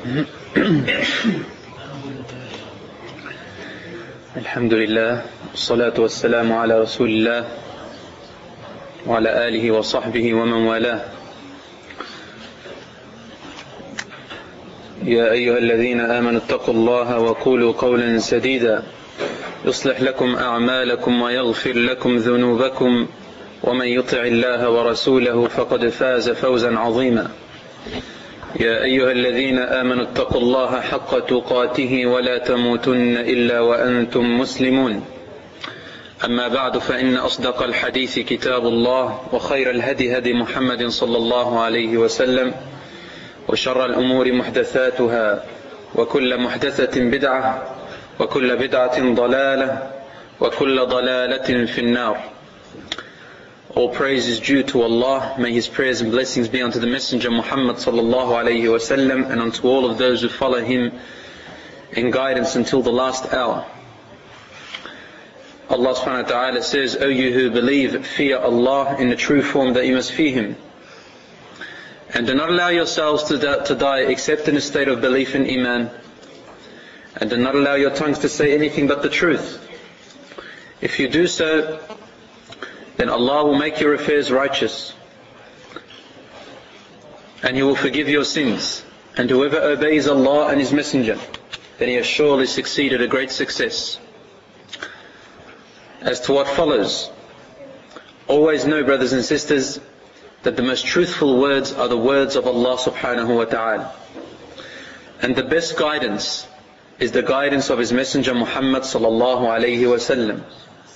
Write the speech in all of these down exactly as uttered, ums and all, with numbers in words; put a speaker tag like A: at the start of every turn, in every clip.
A: Alhamdulillah, salatu wassalamu ala rasulillah wa ala alihi wa sahbihi wa man walah. يا أيها الذين آمنوا اتقوا الله وقولوا قولا سديدا يصلح لكم أعمالكم ويغفر لكم ذنوبكم ومن يطع الله ورسوله فقد فاز فوزا عظيما. يا أيها الذين آمنوا اتقوا الله حق تقاته ولا تموتن إلا وأنتم مسلمون. أما بعد فإن أصدق الحديث كتاب الله وخير الهدي هدي محمد صلى الله عليه وسلم وشر الأمور محدثاتها وكل محدثة بدعة وكل بدعة ضلالة وكل ضلالة في النار. All praise is due to Allah. May His prayers and blessings be unto the Messenger Muhammad sallallahu alayhi wa sallam and unto all of those who follow him in guidance until the last hour. Allah subhanahu wa ta'ala says, O you who believe, fear Allah in the true form that you must fear Him. And do not allow yourselves to, da- to die except in a state of belief in Iman. And do not allow your tongues to say anything but the truth. If you do so, then Allah will make your affairs righteous. And He will forgive your sins. And whoever obeys Allah and His Messenger, then he has surely succeeded a great success. As to what follows, always know, brothers and sisters, that the most truthful words are the words of Allah subhanahu wa ta'ala. And the best guidance is the guidance of His Messenger Muhammad sallallahu alayhi wa sallam.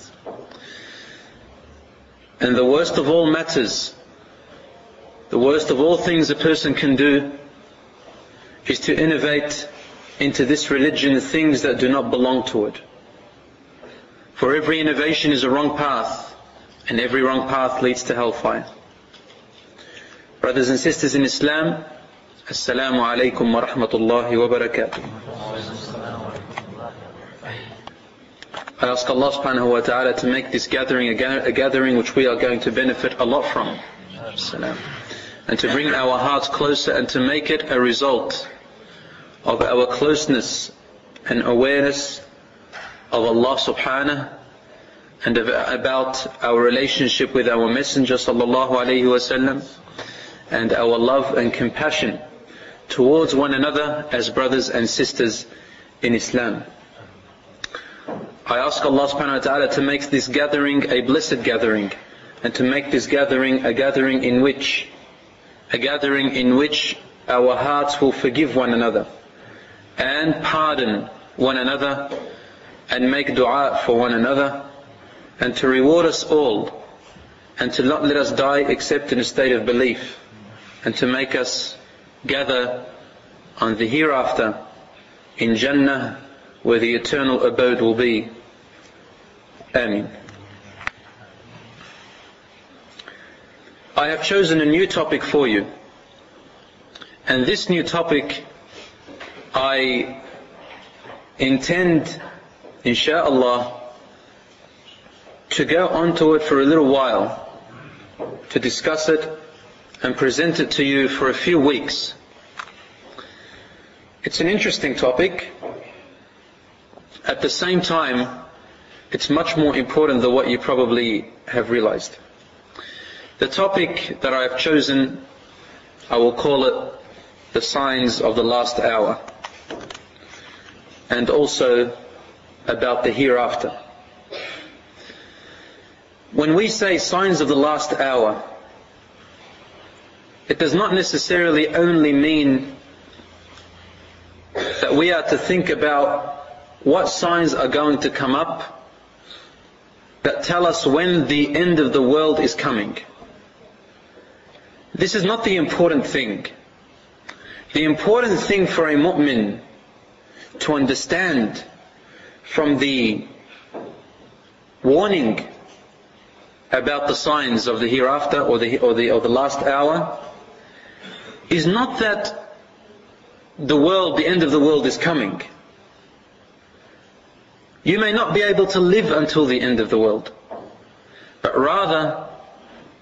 A: And the worst of all matters, the worst of all things a person can do, is to innovate into this religion things that do not belong to it. For every innovation is a wrong path, and every wrong path leads to hellfire. Brothers and sisters in Islam, Assalamu alaikum wa rahmatullahi wa barakatuh. I ask Allah subhanahu wa ta'ala to make this gathering a, ga- a gathering which we are going to benefit a lot from. And to bring our hearts closer and to make it a result of our closeness and awareness of Allah subhanahu and of, about our relationship with our Messenger sallallahu alayhi wa sallam and our love and compassion towards one another as brothers and sisters in Islam. I ask Allah subhanahu wa ta'ala to make this gathering a blessed gathering, and to make this gathering a gathering in which, a gathering in which our hearts will forgive one another, and pardon one another, and make dua for one another, and to reward us all, and to not let us die except in a state of belief, and to make us gather on the hereafter in Jannah, where the eternal abode will be. Ameen. I have chosen a new topic for you, and this new topic I intend, insha'Allah, to go onto it for a little while, to discuss it and present it to you for a few weeks. It's an interesting topic. At the same time, it's much more important than what you probably have realized. The topic that I have chosen, I will call it the signs of the last hour, and also about the hereafter. When we say signs of the last hour, it does not necessarily only mean that we are to think about what signs are going to come up that tell us when the end of the world is coming. This is not the important thing. The important thing for a mu'min to understand from the warning about the signs of the hereafter or the, or the, or the last hour is not that the world, the end of the world is coming. You may not be able to live until the end of the world, but rather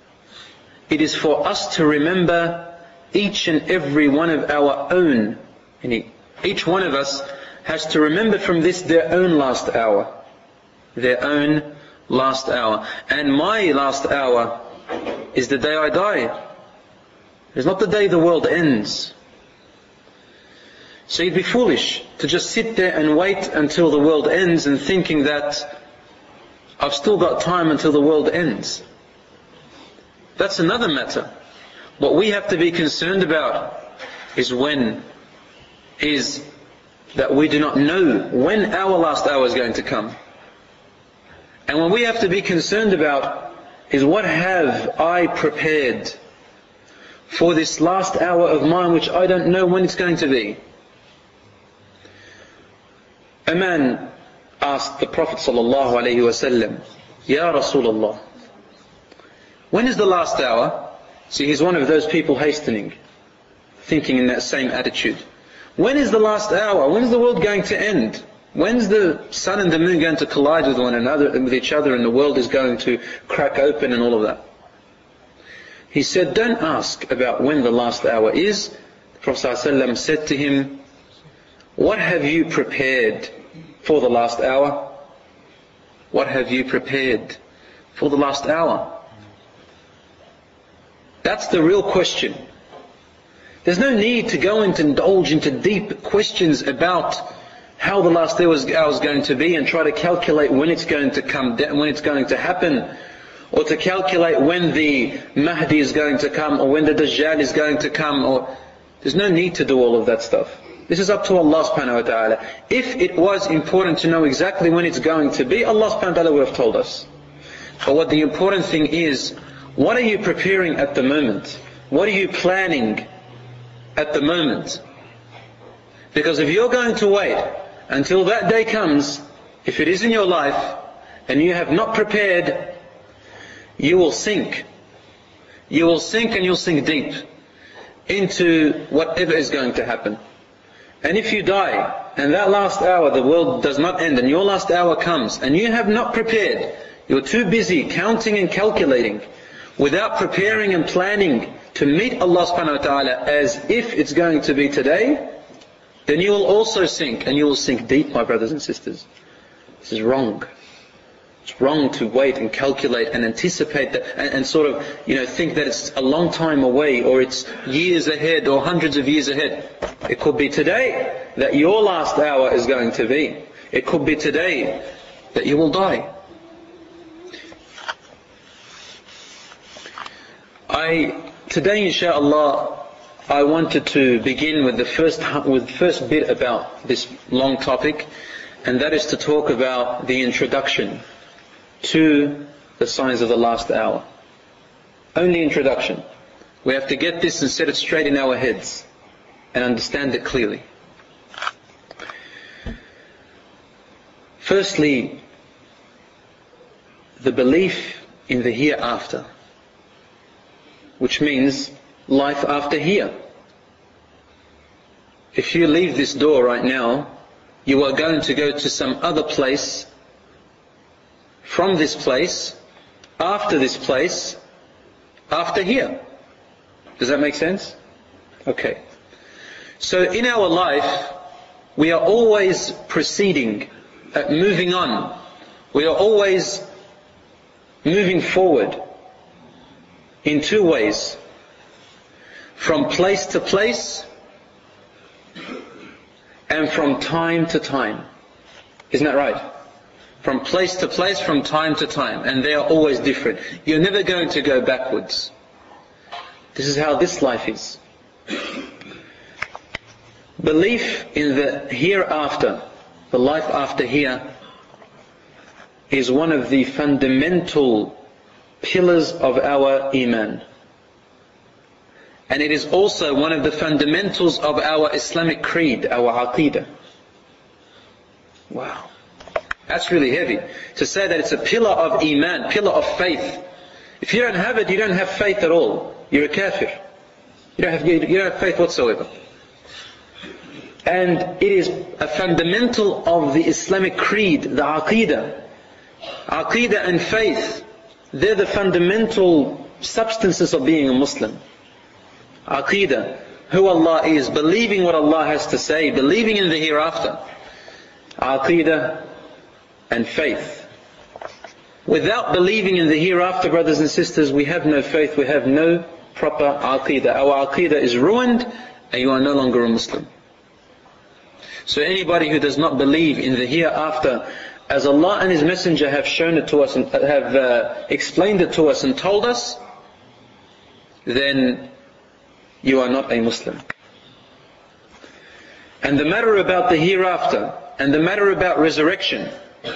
A: it is for us to remember each and every one of our own And he, each one of us has to remember from this their own last hour. Their own last hour. And my last hour is the day I die. It's not the day the world ends. So you'd be foolish to just sit there and wait until the world ends and thinking that I've still got time until the world ends. That's another matter. What we have to be concerned about is when is that we do not know when our last hour is going to come. And what we have to be concerned about is what have I prepared for this last hour of mine which I don't know when it's going to be. A man asked the Prophet sallallahu alaihi wasallam, Ya Rasulullah, when is the last hour? See, he's one of those people hastening, thinking in that same attitude. When is the last hour? When is the world going to end? When's the sun and the moon going to collide with one another, with each other, and the world is going to crack open and all of that? He said, don't ask about when the last hour is. The Prophet ﷺ said to him, what have you prepared for the last hour? What have you prepared for the last hour? That's the real question. There's no need to go and to indulge into deep questions about how the last hour is going to be and try to calculate when it's going to come, when it's going to happen, or to calculate when the Mahdi is going to come, or when the Dajjal is going to come. Or there's no need to do all of that stuff. This is up to Allah subhanahu wa ta'ala. If it was important to know exactly when it's going to be, Allah subhanahu wa ta'ala would have told us. But what the important thing is, what are you preparing at the moment? What are you planning at the moment? Because if you're going to wait until that day comes, if it is in your life, and you have not prepared, you will sink. You will sink and you'll sink deep into whatever is going to happen. And if you die, and that last hour, the world does not end, and your last hour comes, and you have not prepared, you're too busy counting and calculating, without preparing and planning to meet Allah subhanahu wa ta'ala as if it's going to be today, then you will also sink, and you will sink deep, my brothers and sisters. This is wrong. It's wrong to wait and calculate and anticipate that, and, and sort of, you know, think that it's a long time away, or it's years ahead, or hundreds of years ahead. It could be today that your last hour is going to be. It could be today that you will die. I today, inshaAllah, I wanted to begin with the first with the first bit about this long topic, and that is to talk about the introduction to the signs of the last hour. Only introduction. We have to get this and set it straight in our heads and understand it clearly. Firstly, the belief in the hereafter, which means life after here. If you leave this door right now, you are going to go to some other place, from this place, after this place, after here. Does that make sense? Okay. So in our life, we are always proceeding, uh, moving on. We are always moving forward in two ways. From place to place, and from time to time. Isn't that right? From place to place, from time to time. And they are always different. You're never going to go backwards. This is how this life is. Belief in the hereafter, the life after here, is one of the fundamental pillars of our Iman. And it is also one of the fundamentals of our Islamic creed, our Aqeedah. Wow. That's really heavy. To say that it's a pillar of Iman, pillar of faith. If you don't have it, you don't have faith at all. You're a kafir. You don't have, you don't have faith whatsoever. And it is a fundamental of the Islamic creed, the Aqeedah. Aqeedah and faith, they're the fundamental substances of being a Muslim. Aqeedah, who Allah is, believing what Allah has to say, believing in the hereafter. Aqeedah and faith. Without believing in the hereafter, brothers and sisters, we have no faith, we have no proper aqeedah. Our aqeedah is ruined and you are no longer a Muslim. So anybody who does not believe in the hereafter, as Allah and His Messenger have shown it to us and have uh, explained it to us and told us, then you are not a Muslim. And the matter about the hereafter and the matter about resurrection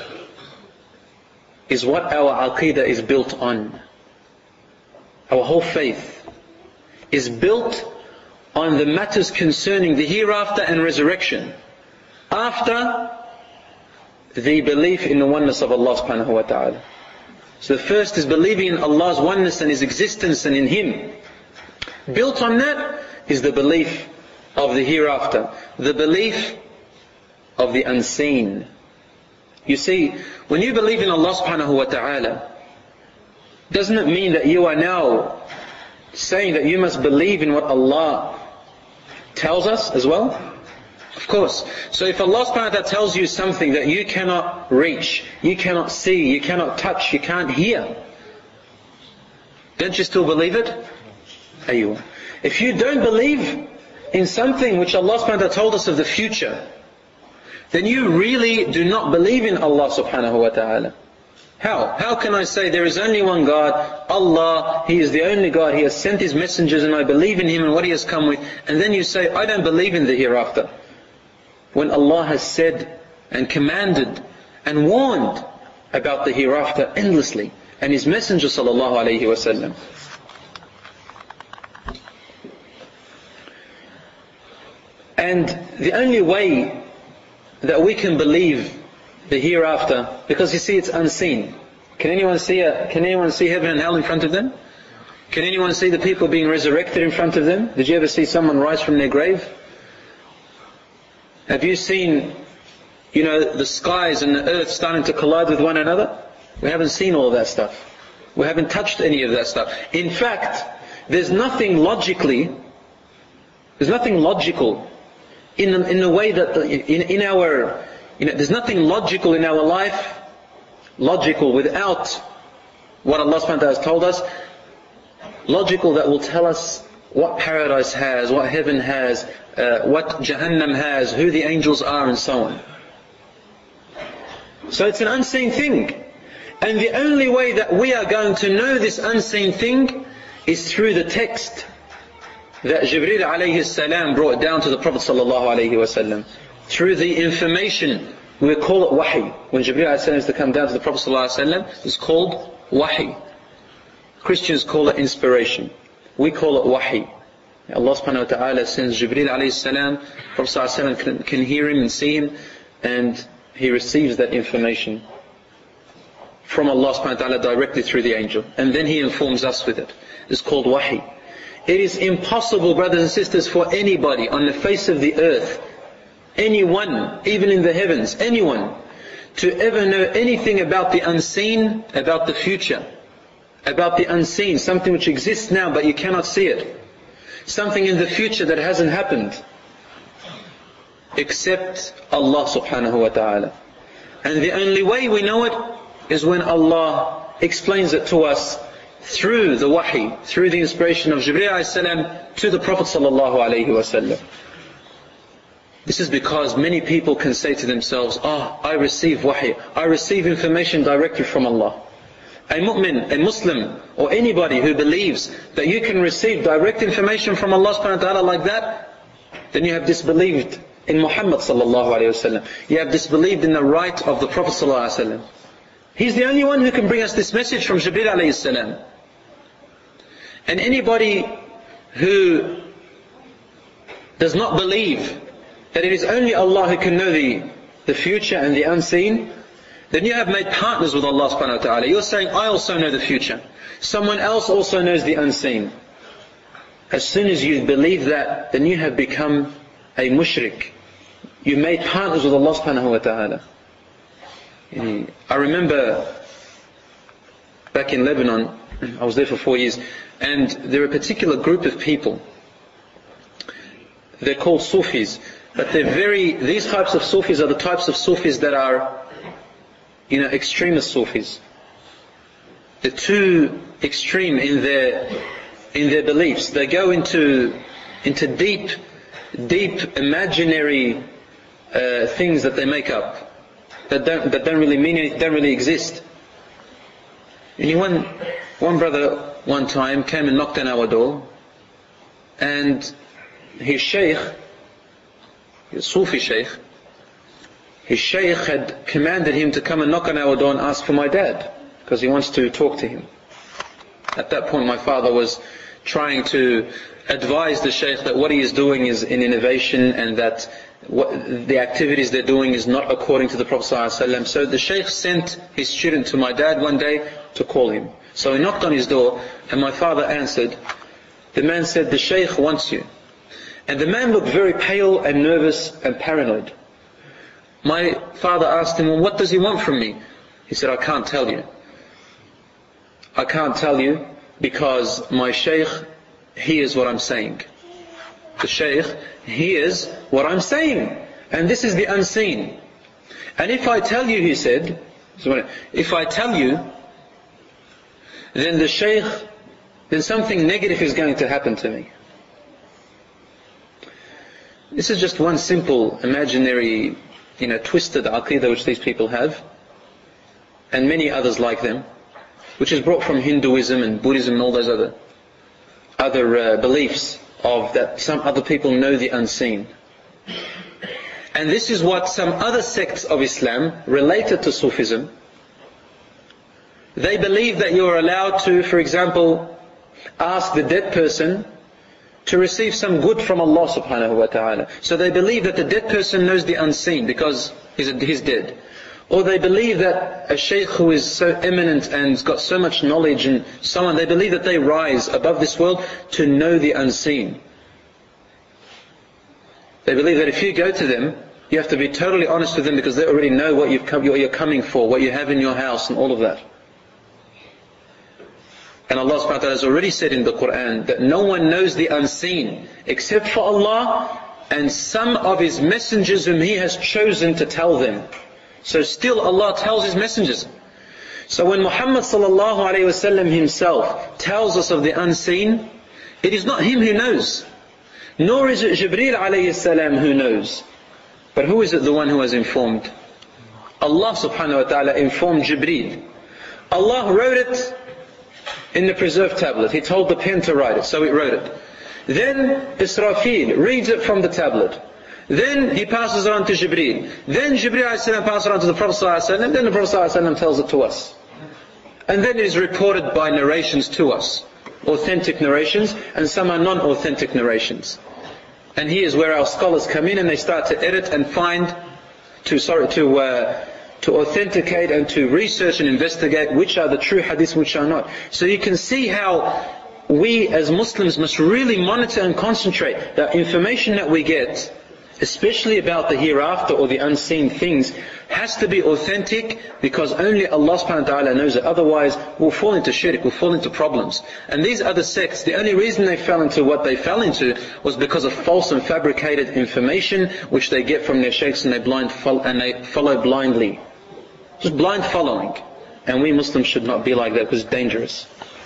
A: is what our aqeedah is built on. Our whole faith is built on the matters concerning the hereafter and resurrection, after the belief in the oneness of Allah subhanahu wa ta'ala. So the first is believing in Allah's oneness and His existence and in Him. Built on that is the belief of the hereafter, the belief of the unseen. You see, when you believe in Allah subhanahu wa ta'ala, doesn't it mean that you are now saying that you must believe in what Allah tells us as well? Of course. So if Allah subhanahu wa ta'ala tells you something that you cannot reach, you cannot see, you cannot touch, you can't hear, don't you still believe it? Ayyuh. If you don't believe in something which Allah subhanahu wa ta'ala told us of the future, then you really do not believe in Allah subhanahu wa ta'ala. How? How can I say there is only one God, Allah, He is the only God, He has sent His messengers and I believe in Him and what He has come with, and then you say, I don't believe in the hereafter, when Allah has said and commanded and warned about the hereafter endlessly, and His Messenger sallallahu alayhi wa sallam. And the only way that we can believe the hereafter, because you see it's unseen. Can anyone see a, can anyone see heaven and hell in front of them? Can anyone see the people being resurrected in front of them? Did you ever see someone rise from their grave? Have you seen, you know, the skies and the earth starting to collide with one another? We haven't seen all of that stuff. We haven't touched any of that stuff. In fact, there's nothing logically, there's nothing logical in the, in the way that, the, in, in our, you know, there's nothing logical in our life, logical without what Allah subhanahu wa ta'ala has told us, logical that will tell us what paradise has, what heaven has, uh, what Jahannam has, who the angels are, and so on. So it's an unseen thing. And the only way that we are going to know this unseen thing is through the text that Jibreel alayhi salam brought down to the Prophet sallallahu alayhi wa sallam. Through the information, we call it wahi. When Jibreel alayhi salam is to come down to the Prophet sallallahu alayhi wa sallam, it's called wahi. Christians call it inspiration. We call it wahi. Allah subhanahu wa ta'ala sends Jibreel alayhi salam, Prophet sallallahu alayhi wa sallam can, can hear him and see him, and he receives that information from Allah subhanahu wa ta'ala directly through the angel. And then he informs us with it. It's called wahi. It is impossible, brothers and sisters, for anybody on the face of the earth, anyone, even in the heavens, anyone, to ever know anything about the unseen, about the future, about the unseen, something which exists now but you cannot see it, something in the future that hasn't happened, except Allah subhanahu wa ta'ala. And the only way we know it is when Allah explains it to us through the wahi, through the inspiration of Jibreel alayhi salam to the Prophet sallallahu alayhi wa sallam. This is because many people can say to themselves, ah, oh, I receive wahi, I receive information directly from Allah. A mu'min, a Muslim, or anybody who believes that you can receive direct information from Allah subhanahu wa ta'ala like that, then you have disbelieved in Muhammad sallallahu alayhi wa sallam. You have disbelieved in the right of the Prophet sallallahu alayhi wa sallam. He's the only one who can bring us this message from Jibreel alayhi salam. And anybody who does not believe that it is only Allah who can know the, the future and the unseen, then you have made partners with Allah subhanahu wa ta'ala. You're saying, I also know the future. Someone else also knows the unseen. As soon as you believe that, then you have become a mushrik. You made partners with Allah subhanahu wa ta'ala. I remember back in Lebanon, I was there for four years, and there were a particular group of people they're called Sufis. But they're very, these types of Sufis are the types of Sufis that are, you know, extremist Sufis. They're too extreme in their, in their beliefs. They go into, into deep, deep imaginary uh, things that they make up. That don't, that don't really mean anything, don't really exist. And one, one brother one time came and knocked on our door, and his sheikh, his Sufi sheikh, his sheikh had commanded him to come and knock on our door and ask for my dad, because he wants to talk to him. At that point my father was trying to advise the sheikh that what he is doing is an innovation, and that what the activities they're doing is not according to the Prophet ﷺ. So the sheikh sent his student to my dad one day to call him. So he knocked on his door, and my father answered. The man said, "The sheikh wants you." And the man looked very pale and nervous and paranoid. My father asked him, "Well, what does he want from me?" He said, "I can't tell you. I can't tell you because my sheikh hears what I'm saying. The sheikh hears what I'm saying. And this is the unseen. And if I tell you," he said, "if I tell you, then the sheikh, then something negative is going to happen to me." This is just one simple, imaginary, you know, twisted aqidah which these people have, and many others like them, which is brought from Hinduism and Buddhism and all those other other uh, beliefs of that some other people know the unseen. And this is what some other sects of Islam related to Sufism. They believe that you are allowed to, for example, ask the dead person to receive some good from Allah subhanahu wa ta'ala. So they believe that the dead person knows the unseen because he's, he's dead. Or they believe that a sheikh who is so eminent and has got so much knowledge and so on, they believe that they rise above this world to know the unseen. They believe that if you go to them, you have to be totally honest with them because they already know what you've come, what you're coming for, what you have in your house and all of that. And Allah subhanahu wa ta'ala has already said in the Quran that no one knows the unseen except for Allah and some of His messengers whom He has chosen to tell them. So still Allah tells His messengers. So when Muhammad sallallahu alayhi wa sallam himself tells us of the unseen, it is not him who knows. Nor is it Jibreel alayhi salam who knows. But who is it the one who has informed? Allah subhanahu wa ta'ala informed Jibreel. Allah wrote it in the preserved tablet. He told the pen to write it, so it wrote it. Then Israfil reads it from the tablet. Then he passes it on to Jibreel. Then Jibreel alayhi salam passes it on to the Prophet sallallahu alayhi wasallam. Then the Prophet sallallahu alayhi wasallam tells it to us. And then it is reported by narrations to us. Authentic narrations, and some are non-authentic narrations. And here's where our scholars come in and they start to edit and find, to sorry, to uh, to authenticate and to research and investigate which are the true hadiths, which are not. So you can see how we as Muslims must really monitor and concentrate that information that we get, especially about the hereafter or the unseen things, has to be authentic because only Allah subhanahu wa ta'ala knows it. Otherwise we'll fall into shirk, we'll fall into problems. And these other sects, the only reason they fell into what they fell into was because of false and fabricated information which they get from their sheikhs, and they blind fo- and they follow blindly. Just blind following. And we Muslims should not be like that because it's dangerous.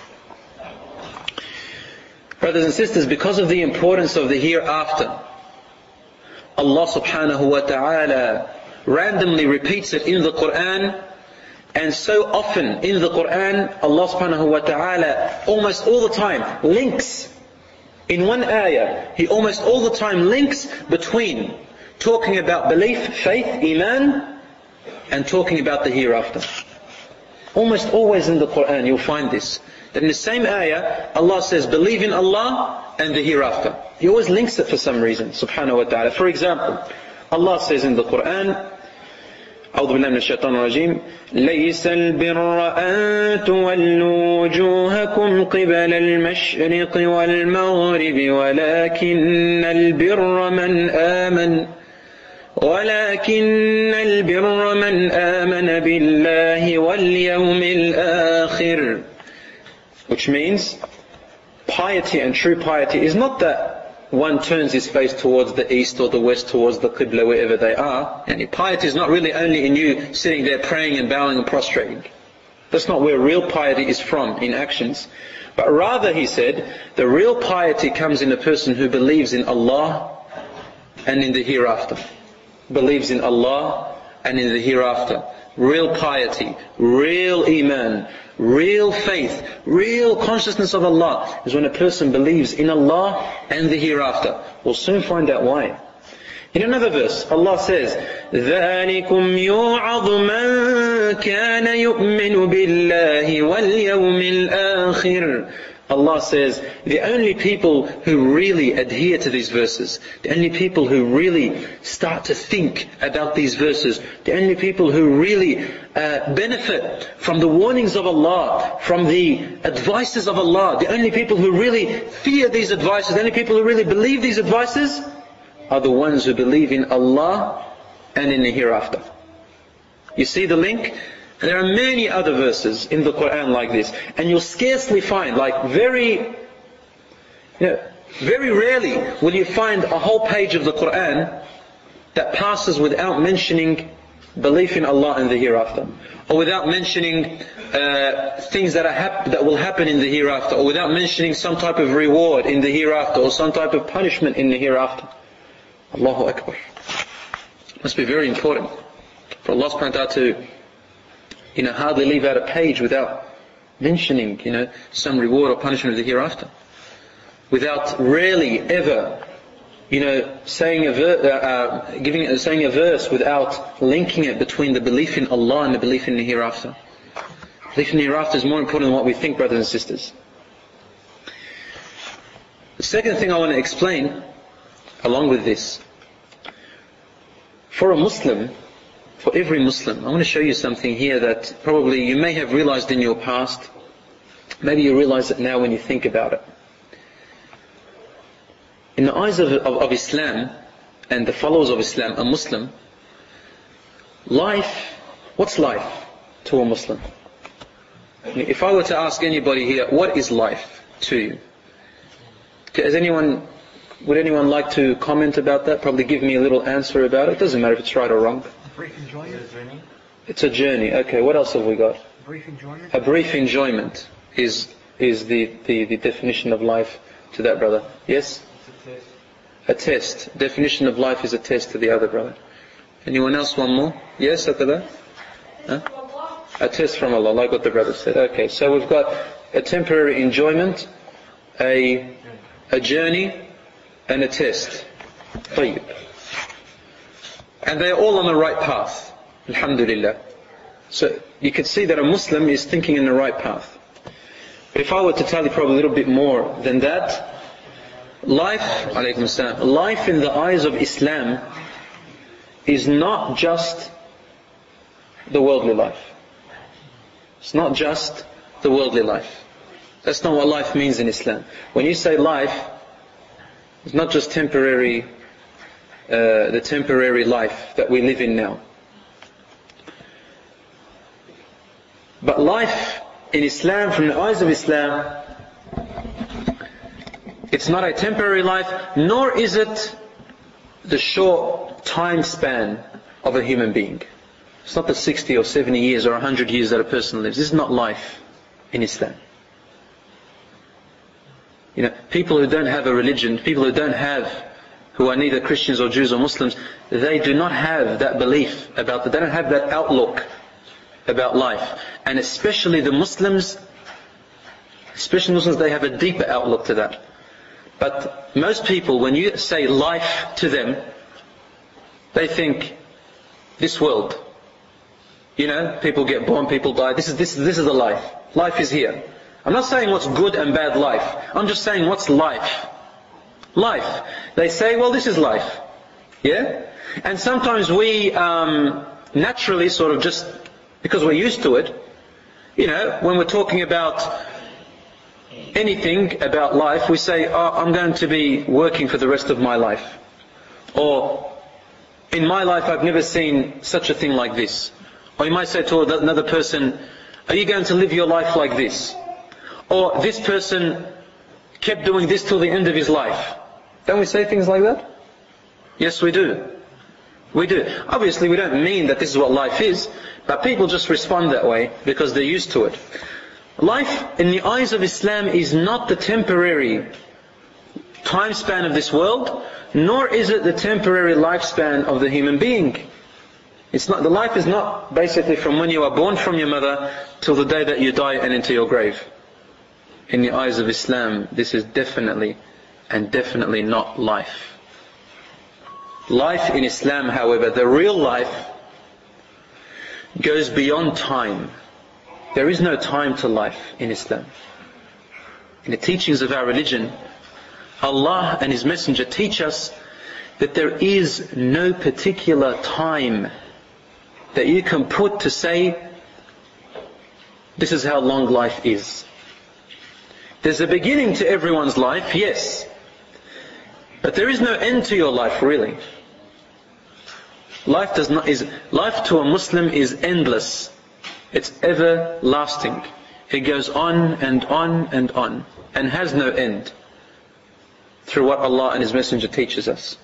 A: Brothers and sisters, because of the importance of the hereafter, Allah subhanahu wa ta'ala randomly repeats it in the Quran, and so often in the Quran Allah subhanahu wa ta'ala almost all the time links in one ayah, He almost all the time links between talking about belief, faith, iman, and talking about the hereafter. Almost always in the Quran you'll find this, that in the same ayah Allah says believe in Allah and the hereafter. He always links it for some reason, subhanahu wa ta'ala. For example, Allah says in the Quran, أعوذ بالله من الشيطان الرجيم ليس البر أن تولوا وجوهكم قبل المشرق والمغرب ولكن البر من آمن ولكن البر من آمن بالله واليوم الآخر. Which means piety and true piety is not that one turns his face towards the east or the west, towards the Qibla, wherever they are. And piety is not really only in you sitting there praying and bowing and prostrating. That's not where real piety is from, in actions. But rather, he said, the real piety comes in a person who believes in Allah and in the hereafter. Believes in Allah and in the hereafter. Real piety, real iman, real faith, real consciousness of Allah is when a person believes in Allah and the hereafter. We'll soon find out why. In another verse, Allah says, ذَلِكُمْ يُوعَظُ مَنْ كَانَ يُؤْمِنُ بِاللَّهِ وَالْيَوْمِ الْآخِرِ. Allah says, the only people who really adhere to these verses, the only people who really start to think about these verses, the only people who really uh, benefit from the warnings of Allah, from the advices of Allah, the only people who really fear these advices, the only people who really believe these advices, are the ones who believe in Allah and in the hereafter. You see the link? There are many other verses in the Quran like this, and you'll scarcely find, like very, you know, very rarely will you find a whole page of the Quran that passes without mentioning belief in Allah and the hereafter, or without mentioning uh, things that are hap- that will happen in the hereafter, or without mentioning some type of reward in the hereafter, or some type of punishment in the hereafter. Allahu Akbar. It must be very important for Allah subhanahu wa ta'ala to, you know, hardly leave out a page without mentioning, you know, some reward or punishment of the hereafter. Without rarely ever, you know, saying a ver- uh, uh, giving, uh, saying a verse without linking it between the belief in Allah and the belief in the hereafter. Belief in the hereafter is more important than what we think, brothers and sisters. The second thing I want to explain, along with this, for a Muslim, for every Muslim, I want to show you something here that probably you may have realized in your past. Maybe you realize it now when you think about it. In the eyes of, of, of Islam and the followers of Islam, a Muslim, life, what's life to a Muslim? If I were to ask anybody here, what is life to you? Has anyone, would anyone like to comment about that? Probably give me a little answer about it. Doesn't matter if it's right or wrong.
B: Brief enjoyment.
A: It's a journey. Okay, what else have we got?
B: Brief enjoyment.
A: A brief enjoyment is is the, the, the definition of life to that brother. Yes?
B: It's a test.
A: A test. Definition of life is a test to the other brother. Anyone else want more? Yes, at the back? Huh? A test from Allah, like what the brother said. Okay, so we've got a temporary enjoyment, a a journey, and a test. طيب. And they are all on the right path. Alhamdulillah. So you can see that a Muslim is thinking in the right path. But if I were to tell you probably a little bit more than that, life, alaykum salam, life in the eyes of Islam is not just the worldly life. It's not just the worldly life. That's not what life means in Islam. When you say life, it's not just temporary, uh, the temporary life that we live in now. But life in Islam, from the eyes of Islam, it's not a temporary life, nor is it the short time span of a human being. It's not the sixty or seventy years or one hundred years that a person lives. This is not life in Islam. You know, people who don't have a religion, people who don't have, who are neither Christians or Jews or Muslims, they do not have that belief about that. They don't have that outlook about life. And especially the Muslims, especially Muslims, they have a deeper outlook to that. But most people, when you say life to them, they think this world. You know, people get born, people die. This is this this is the life. Life is here. I'm not saying what's good and bad life. I'm just saying what's life. Life. They say, well, this is life. Yeah? And sometimes we um, naturally sort of just, because we're used to it, you know, when we're talking about anything about life, we say, oh, I'm going to be working for the rest of my life. Or, in my life I've never seen such a thing like this. Or you might say to another person, are you going to live your life like this? Or this person kept doing this till the end of his life. Don't we say things like that? Yes, we do. We do. Obviously, we don't mean that this is what life is, but people just respond that way because they're used to it. Life, in the eyes of Islam, is not the temporary time span of this world, nor is it the temporary lifespan of the human being. It's not, the life is not basically from when you are born from your mother till the day that you die and into your grave. In the eyes of Islam, this is definitely and definitely not life. Life in Islam, however, the real life, goes beyond time. There is no time to life in Islam. In the teachings of our religion, Allah and His Messenger teach us that there is no particular time that you can put to say, this is how long life is. There's a beginning to everyone's life, yes. But there is no end to your life, really. Life does not is life to a Muslim is endless. It's everlasting. It goes on and on and on, and has no end, through what Allah and His Messenger teaches us.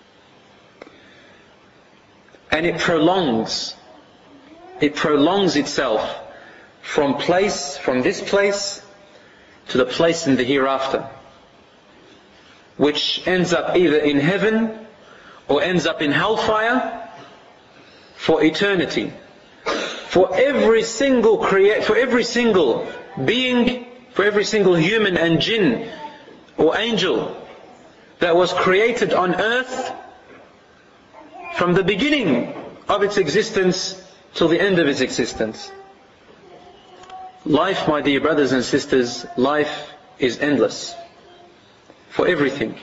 A: And it prolongs, it prolongs itself from place, from this place, to the place in the hereafter, which ends up either in heaven or ends up in hellfire for eternity. For every single create, for every single being, for every single human and jinn or angel that was created on earth, from the beginning of its existence till the end of its existence. Life, my dear brothers and sisters, life is endless for everything.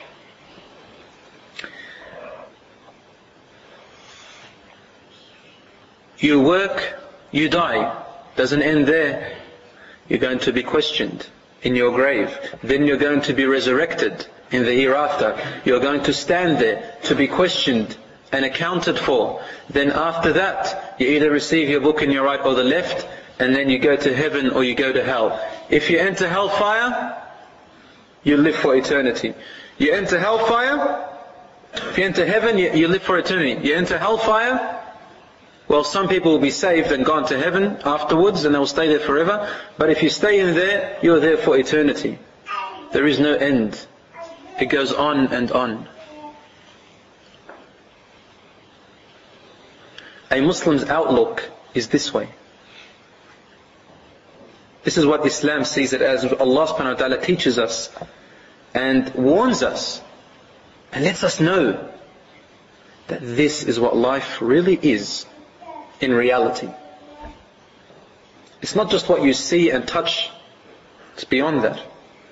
A: You work, you die. Doesn't end there. You're going to be questioned in your grave. Then you're going to be resurrected in the hereafter. You're going to stand there to be questioned and accounted for. Then after that, you either receive your book in your right or the left, and then you go to heaven or you go to hell. If you enter hellfire, you live for eternity. You enter hellfire, if you enter heaven, you, you live for eternity. You enter hellfire, well, some people will be saved and gone to heaven afterwards, and they'll stay there forever. But if you stay in there, you're there for eternity. There is no end. It goes on and on. A Muslim's outlook is this way. This is what Islam sees it as. Allah subhanahu wa ta'ala teaches us and warns us and lets us know that this is what life really is in reality. It's not just what you see and touch, it's beyond that.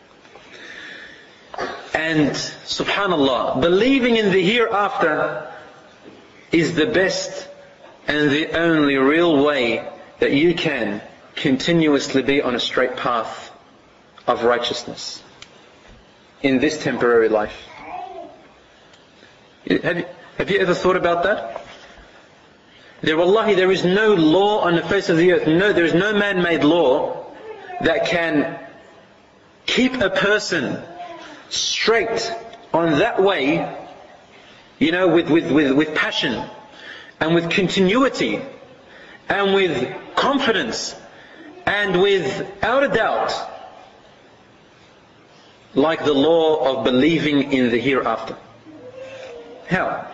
A: And subhanallah, believing in the hereafter is the best and the only real way that you can continuously be on a straight path of righteousness in this temporary life. Have you, have you ever thought about that? There, wallahi, there is no law on the face of the earth, no, there is no man-made law that can keep a person straight on that way, you know, with, with, with, with passion and with continuity and with confidence and without a doubt, like the law of believing in the hereafter. How?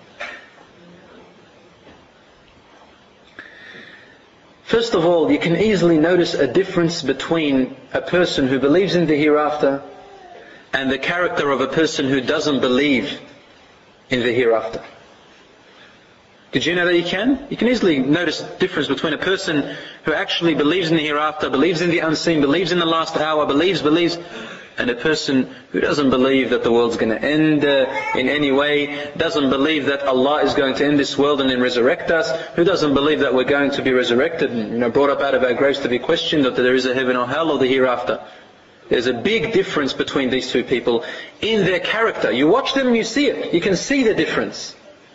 A: First of all, you can easily notice a difference between a person who believes in the hereafter and the character of a person who doesn't believe in the hereafter. Did you know that you can? You can easily notice a difference between a person who actually believes in the hereafter, believes in the unseen, believes in the last hour, believes, believes, and a person who doesn't believe that the world's going to end uh, in any way, doesn't believe that Allah is going to end this world and then resurrect us, who doesn't believe that we're going to be resurrected and, you know, brought up out of our graves to be questioned, that there is a heaven or hell or the hereafter. There's a big difference between these two people in their character. You watch them and you see it. You can see the difference.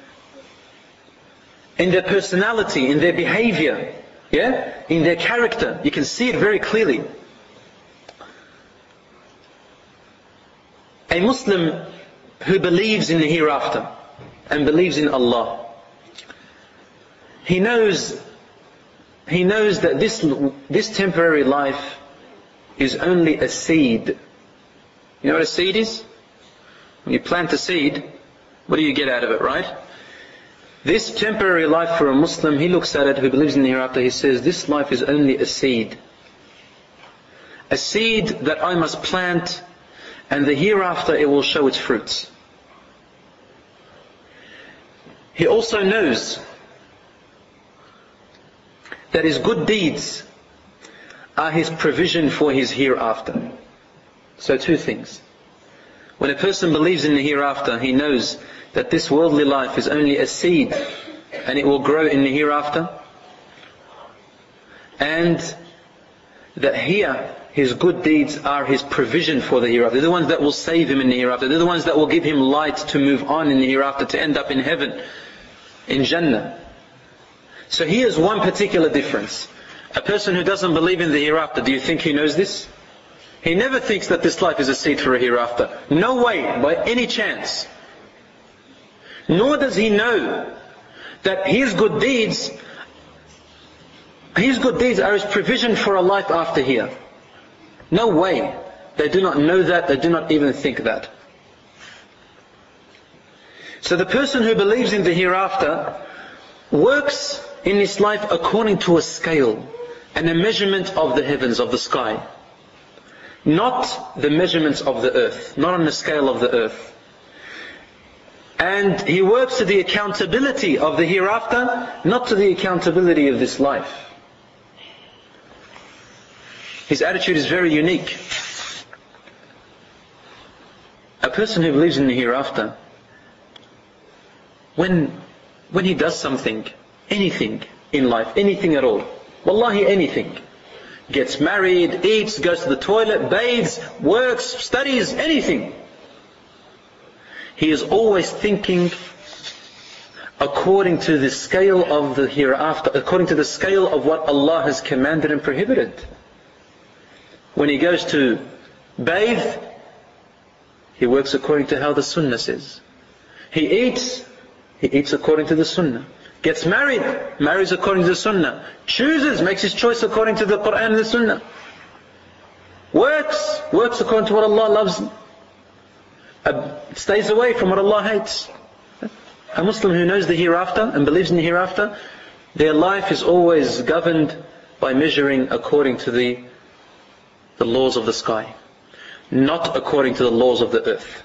A: In their personality, in their behavior, yeah, in their character. You can see it very clearly. A Muslim who believes in the hereafter and believes in Allah, he knows, he knows that this, this temporary life is only a seed. You know what a seed is? When you plant a seed, what do you get out of it, right? This temporary life for a Muslim, he looks at it, who believes in the hereafter, he says, this life is only a seed. A seed that I must plant, and the hereafter it will show its fruits. He also knows that his good deeds are his provision for his hereafter. So two things. When a person believes in the hereafter, he knows that this worldly life is only a seed and it will grow in the hereafter. And that here, his good deeds are his provision for the hereafter. They're the ones that will save him in the hereafter. They're the ones that will give him light to move on in the hereafter, to end up in heaven, in Jannah. So here's one particular difference. A person who doesn't believe in the hereafter, do you think he knows this? He never thinks that this life is a seed for a hereafter. No way, by any chance. Nor does he know that his good deeds, his good deeds are his provision for a life after here. No way. They do not know that, they do not even think that. So the person who believes in the hereafter works in this life according to a scale and a measurement of the heavens, of the sky. Not the measurements of the earth, not on the scale of the earth. And he works to the accountability of the hereafter, not to the accountability of this life. His attitude is very unique. A person who believes in the hereafter, when, when he does something, anything in life, anything at all, wallahi anything, gets married, eats, goes to the toilet, bathes, works, studies, anything, he is always thinking according to the scale of the hereafter, according to the scale of what Allah has commanded and prohibited. When he goes to bathe, he works according to how the Sunnah says. He eats, he eats according to the Sunnah. Gets married, marries according to the Sunnah. Chooses, makes his choice according to the Quran and the Sunnah. Works, works according to what Allah loves. Uh, stays away from what Allah hates. A Muslim who knows the hereafter and believes in the hereafter, their life is always governed by measuring according to the, the laws of the sky, not according to the laws of the earth.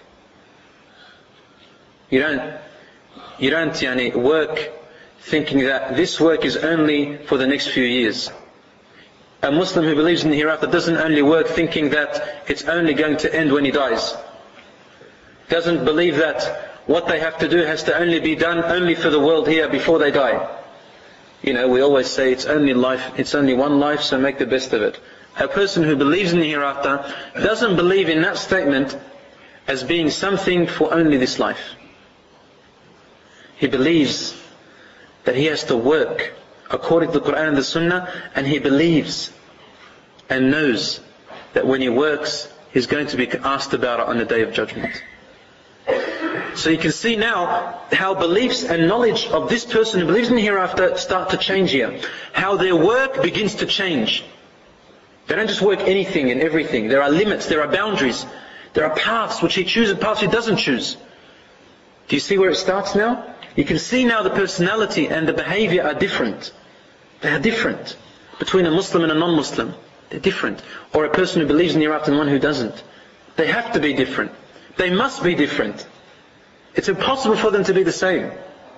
A: You don't, you don't yani, work thinking that this work is only for the next few years. A Muslim who believes in the hereafter doesn't only work thinking that it's only going to end when he dies. Doesn't believe that what they have to do has to only be done only for the world here before they die. You know, we always say it's only life, it's only one life, so make the best of it. A person who believes in the hereafter doesn't believe in that statement as being something for only this life. He believes that he has to work according to the Quran and the Sunnah, and he believes and knows that when he works, he's going to be asked about it on the Day of Judgment. So you can see now how beliefs and knowledge of this person who believes in the hereafter start to change here. How their work begins to change. They don't just work anything and everything. There are limits, there are boundaries. There are paths which he chooses, paths he doesn't choose. Do you see where it starts now? You can see now the personality and the behavior are different. They are different. Between a Muslim and a non-Muslim. They're different. Or a person who believes in the hereafter and one who doesn't. They have to be different. They must be different. It's impossible for them to be the same.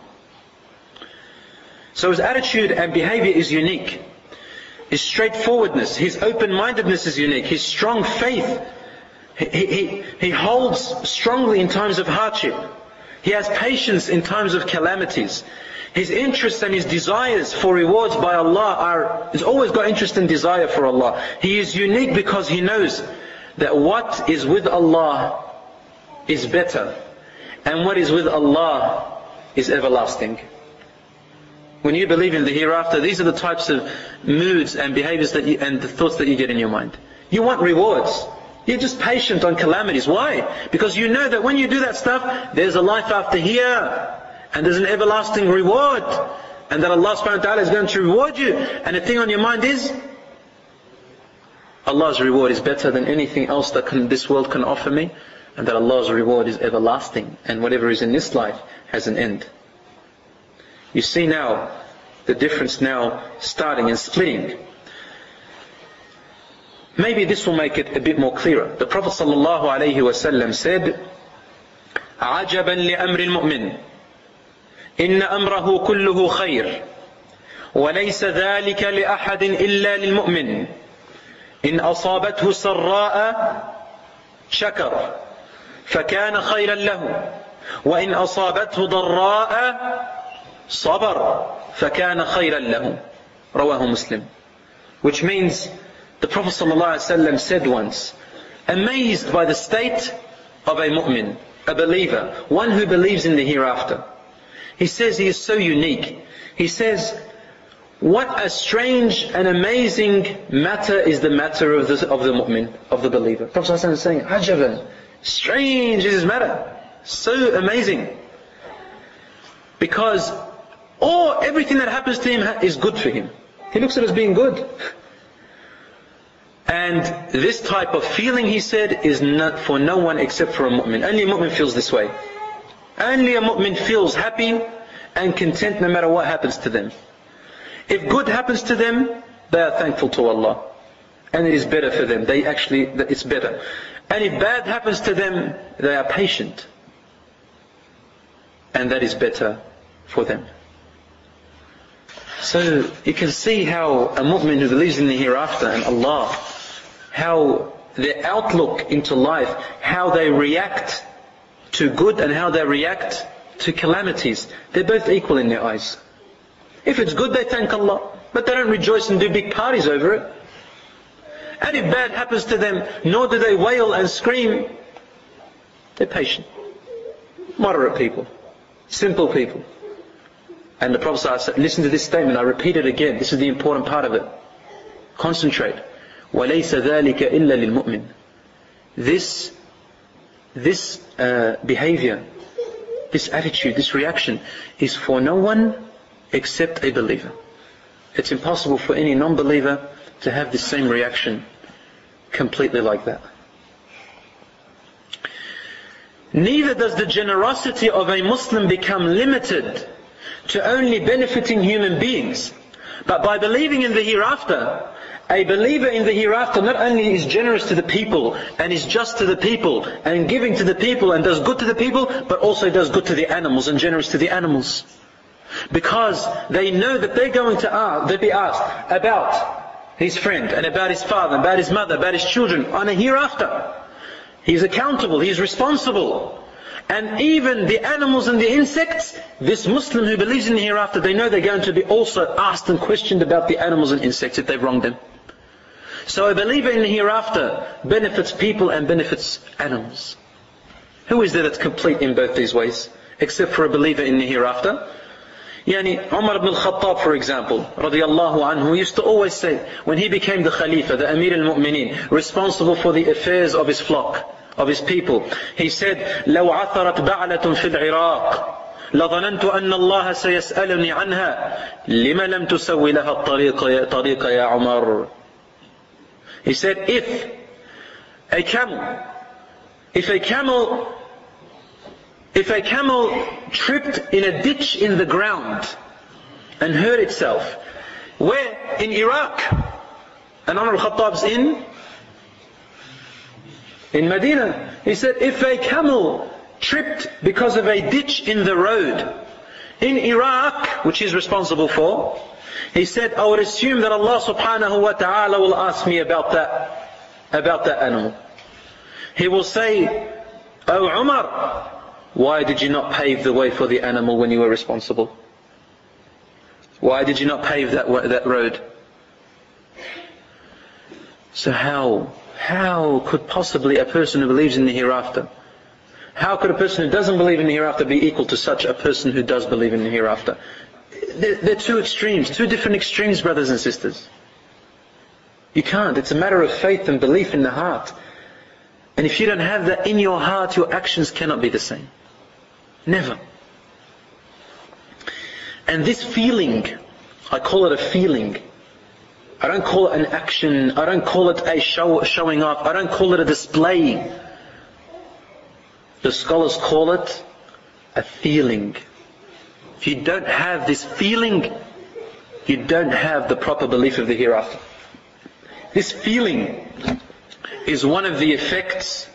A: So his attitude and behavior is unique. His straightforwardness, his open-mindedness is unique. His strong faith, he, he, he holds strongly in times of hardship. He has patience in times of calamities. His interests and his desires for rewards by Allah are, he's always got interest and desire for Allah. He is unique because he knows that what is with Allah is better. And what is with Allah is everlasting. When you believe in the hereafter, these are the types of moods and behaviors that you, and the thoughts that you get in your mind. You want rewards. You're just patient on calamities. Why? Because you know that when you do that stuff, there's a life after here. And there's an everlasting reward. And that Allah subhanahu wa ta'ala is going to reward you. And the thing on your mind is, Allah's reward is better than anything else that can, this world can offer me. And that Allah's reward is everlasting. And whatever is in this life has an end. You see now, the difference now starting and splitting. Maybe this will make it a bit more clearer. The Prophet sallallahu alayhi wa sallam said, عَجَبًا لِأَمْرِ الْمُؤْمِنِ إِنَّ أَمْرَهُ كُلُّهُ خَيْرٌ وَلَيْسَ ذَلِكَ لِأَحَدٍ إِلَّا لِلْمُؤْمِنِ إِنْ أَصَابَتْهُ سَرَّاءً شَكَرَ فَكَانَ خَيْرًا لَهُ وَإِنْ أَصَابَتْهُ ضَرَّاءً صَبَرَ فَكَانَ خَيْرًا لَهُ. Rawahu Muslim. Which means, the Prophet ﷺ said once, amazed by the state of a mu'min, a believer, one who believes in the hereafter. He says he is so unique. He says, what a strange and amazing matter is the matter of the, of the mu'min, of the believer. The Prophet ﷺ is saying, ajaban, strange is his matter. So amazing. Because all, everything that happens to him is good for him. He looks at it as being good. And this type of feeling, he said, is not for no one except for a mu'min. Only a mu'min feels this way. Only a mu'min feels happy and content no matter what happens to them. If good happens to them, they are thankful to Allah. And it is better for them. They actually, it's better. And if bad happens to them, they are patient. And that is better for them. So you can see how a mu'min who believes in the hereafter and Allah, how their outlook into life, how they react to good and how they react to calamities, they're both equal in their eyes. If it's good, they thank Allah, but they don't rejoice and do big parties over it. And if bad happens to them, nor do they wail and scream. They're patient, moderate people, simple people. And the Prophet ﷺ, listen to this statement, I repeat it again, this is the important part of it. Concentrate. وَلَيْسَ ذَلِكَ إِلَّا لِلْمُؤْمِنِ. This, this uh, behavior, this attitude, this reaction is for no one except a believer. It's impossible for any non-believer to have the same reaction completely like that. Neither does the generosity of a Muslim become limited to only benefiting human beings, but by believing in the hereafter, a believer in the hereafter not only is generous to the people and is just to the people and giving to the people and does good to the people, but also does good to the animals and generous to the animals. Because they know that they're going to ask, they'll be asked about his friend and about his father, about his mother, about his children on a hereafter. He's accountable, he's responsible. And even the animals and the insects, this Muslim who believes in the hereafter, they know they're going to be also asked and questioned about the animals and insects if they've wronged them. So a believer in the hereafter benefits people and benefits animals. Who is there that's complete in both these ways? Except for a believer in the hereafter. Yani Umar ibn al-Khattab, for example, radiyallahu anhu, used to always say, when he became the Khalifa, the Amir al-Mu'mineen, responsible for the affairs of his flock, of his people, he said, لو عثرت بعلة في العراق لظننت أن الله سيسألني عنها لما لم تسوي لها الطريق طريق يا عمر. He said, if a camel, if a camel, if a camel tripped in a ditch in the ground and hurt itself, where? In Iraq, and Umar al-Khattab's in in Medina. He said, if a camel tripped because of a ditch in the road in Iraq, which he's responsible for, he said, I would assume that Allah subhanahu wa ta'ala will ask me about that, about that animal. He will say, Oh Umar, why did you not pave the way for the animal when you were responsible? Why did you not pave that that road? So how, how could possibly a person who believes in the hereafter, how could a person who doesn't believe in the hereafter be equal to such a person who does believe in the hereafter? They're, they're two extremes, two different extremes, brothers and sisters. You can't. It's a matter of faith and belief in the heart. And if you don't have that in your heart, your actions cannot be the same. Never. And this feeling, I call it a feeling. I don't call it an action. I don't call it a show, showing off. I don't call it a display. The scholars call it a feeling. If you don't have this feeling, you don't have the proper belief of the hereafter. This feeling is one of the effects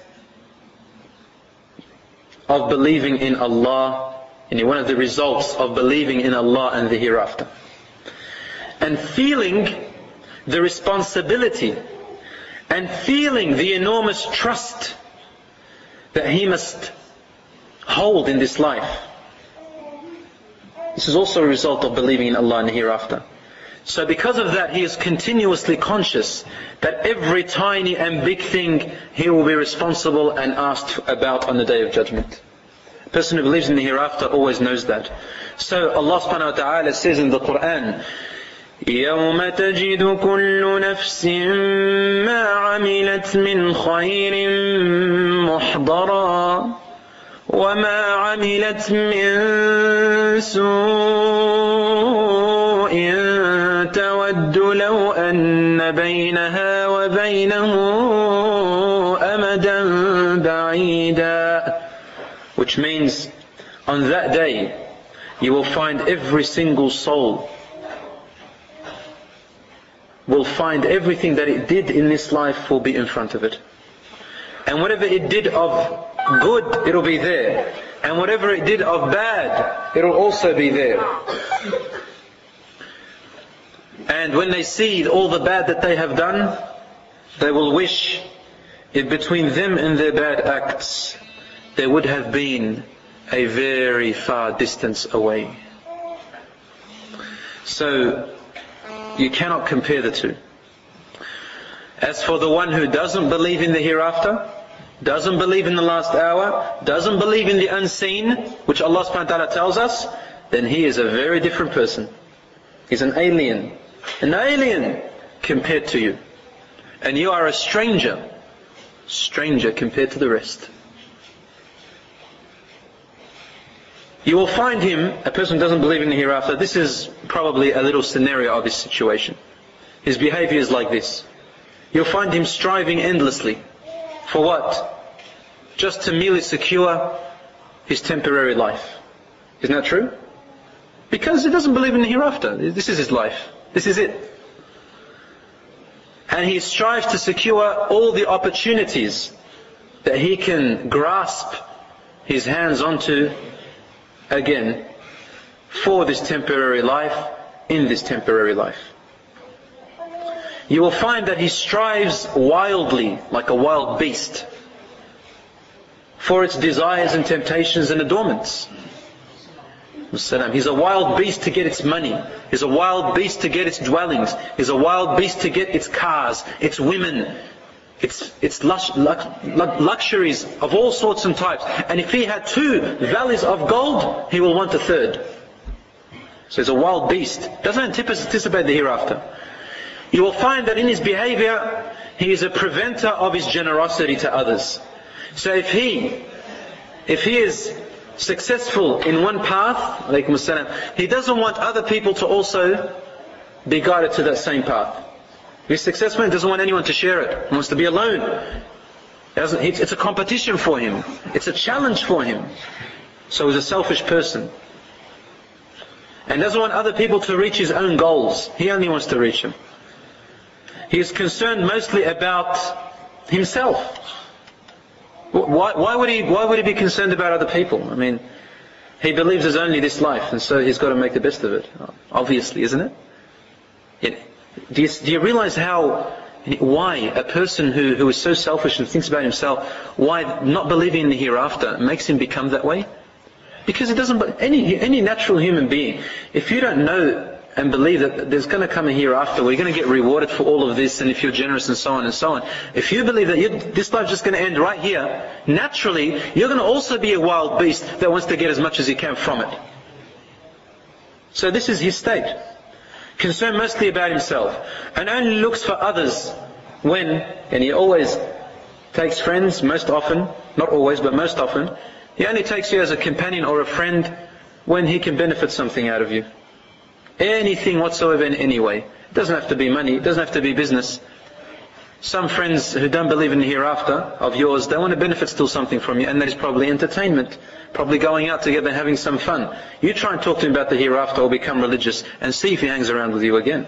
A: of believing in Allah, and one of the results of believing in Allah and the hereafter. And feeling the responsibility and feeling the enormous trust that he must hold in this life. This is also a result of believing in Allah and the hereafter. So because of that, he is continuously conscious that every tiny and big thing he will be responsible and asked about on the Day of Judgment. A person who believes in the hereafter always knows that. So Allah subhanahu wa ta'ala says in the Quran, يَوْمَ تَجِدُ كُلُّ نَفْسٍ مَا عَمِلَتْ مِنْ خَيْرٍ مُحْضَرًا وَمَا عَمِلَتْ مِنْ سُوءٍ تَوَدُّ لَوْ أَنَّ بَيْنَهَا وَبَيْنَهُ أَمَدًا بَعِيدًا. Which means, on that day, you will find every single soul will find everything that it did in this life will be in front of it. And whatever it did of good, it'll be there. And whatever it did of bad, it'll also be there. And when they see all the bad that they have done, they will wish if between them and their bad acts there would have been a very far distance away. So you cannot compare the two. As for the one who doesn't believe in the hereafter, doesn't believe in the last hour, doesn't believe in the unseen, which Allah subhanahu wa ta'ala tells us, then he is a very different person. He's an alien. An alien compared to you. And you are a stranger. Stranger compared to the rest. You will find him, a person who doesn't believe in the hereafter, this is probably a little scenario of his situation. His behavior is like this. You'll find him striving endlessly. For what? Just to merely secure his temporary life. Isn't that true? Because he doesn't believe in the hereafter. This is his life. This is it. And he strives to secure all the opportunities that he can grasp his hands onto again for this temporary life, in this temporary life. You will find that he strives wildly, like a wild beast, for its desires and temptations and adornments. He's a wild beast to get its money. He's a wild beast to get its dwellings. He's a wild beast to get its cars, its women, its, its lux, lux, luxuries of all sorts and types. And if he had two valleys of gold, he will want a third. So he's a wild beast. Doesn't anticipate the hereafter. You will find that in his behavior, he is a preventer of his generosity to others. So if he, if he is successful in one path, alaykum assalam, he doesn't want other people to also be guided to that same path. If he's successful, he doesn't want anyone to share it. He wants to be alone. It's a competition for him. It's a challenge for him. So he's a selfish person. And doesn't want other people to reach his own goals. He only wants to reach them. He is concerned mostly about himself. Why, why would he, why would he be concerned about other people? I mean, he believes there's only this life, and so he's got to make the best of it. Obviously, isn't it? it do, you, do you realize how, why a person who, who is so selfish and thinks about himself, why not believing in the hereafter makes him become that way? Because it doesn't, any, any natural human being, if you don't know and believe that there's going to come a hereafter, we're going to get rewarded for all of this, and if you're generous and so on and so on. If you believe that you, this life's just going to end right here, naturally, you're going to also be a wild beast that wants to get as much as he can from it. So this is his state. Concerned mostly about himself. And only looks for others when, and he always takes friends most often, not always, but most often. He only takes you as a companion or a friend when he can benefit something out of you. Anything whatsoever in any way. It doesn't have to be money, it doesn't have to be business. Some friends who don't believe in the hereafter of yours, they want to benefit still something from you, and that is probably entertainment, probably going out together having some fun. You try and talk to him about the hereafter or become religious and see if he hangs around with you again.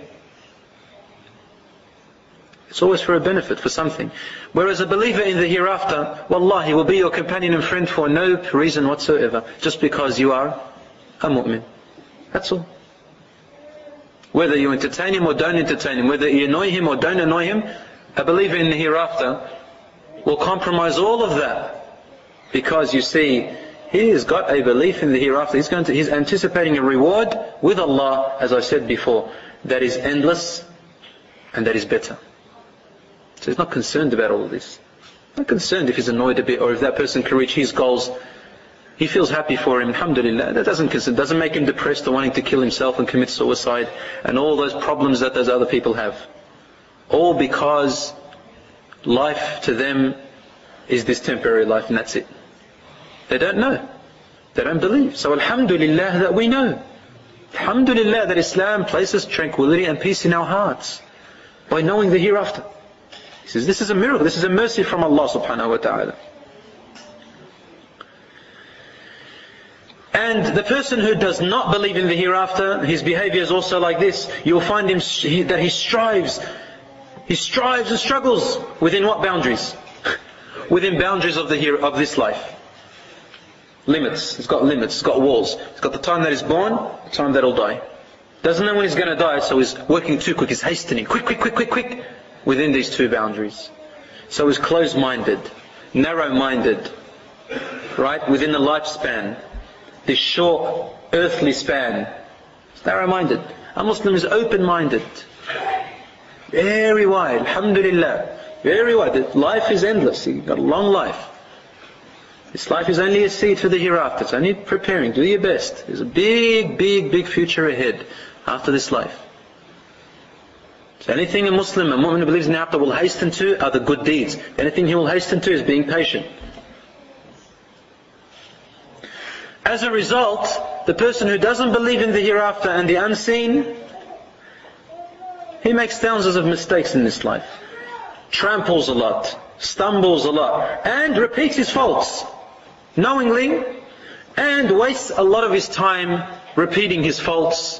A: It's always for a benefit, for something. Whereas a believer in the hereafter, wallahi, will be your companion and friend for no reason whatsoever, just because you are a mu'min. That's all. Whether you entertain him or don't entertain him, whether you annoy him or don't annoy him, a believer in the hereafter will compromise all of that, because you see, he has got a belief in the hereafter. He's going to, he's anticipating a reward with Allah, as I said before, that is endless and that is better. So he's not concerned about all of this. Not concerned if he's annoyed a bit or if that person can reach his goals. He feels happy for him, alhamdulillah. That doesn't concern, doesn't make him depressed or wanting to kill himself and commit suicide and all those problems that those other people have. All because life to them is this temporary life and that's it. They don't know. They don't believe. So alhamdulillah that we know. Alhamdulillah that Islam places tranquility and peace in our hearts by knowing the hereafter. He says this is a miracle, this is a mercy from Allah subhanahu wa ta'ala. And the person who does not believe in the hereafter, his behavior is also like this. You'll find him that he strives, he strives and struggles within what boundaries? Within boundaries of the here of this life. Limits. It's got limits. It's got walls. It's got the time that he's born, the time that he'll die. Doesn't know when he's going to die, so he's working too quick. He's hastening. Quick, quick, quick, quick, quick. Within these two boundaries. So he's closed-minded, narrow-minded, right? Within the lifespan. This short earthly span. It's narrow-minded. A Muslim is open-minded. Very wide. Alhamdulillah. Very wide. Life is endless. You've got a long life. This life is only a seed for the hereafter. It's only preparing. Do your best. There's a big, big, big future ahead after this life. So anything a Muslim, a mu'min who believes in the hereafter will hasten to are the good deeds. Anything he will hasten to is being patient. As a result, the person who doesn't believe in the hereafter and the unseen, he makes thousands of mistakes in this life. Tramples a lot, stumbles a lot, and repeats his faults knowingly, and wastes a lot of his time repeating his faults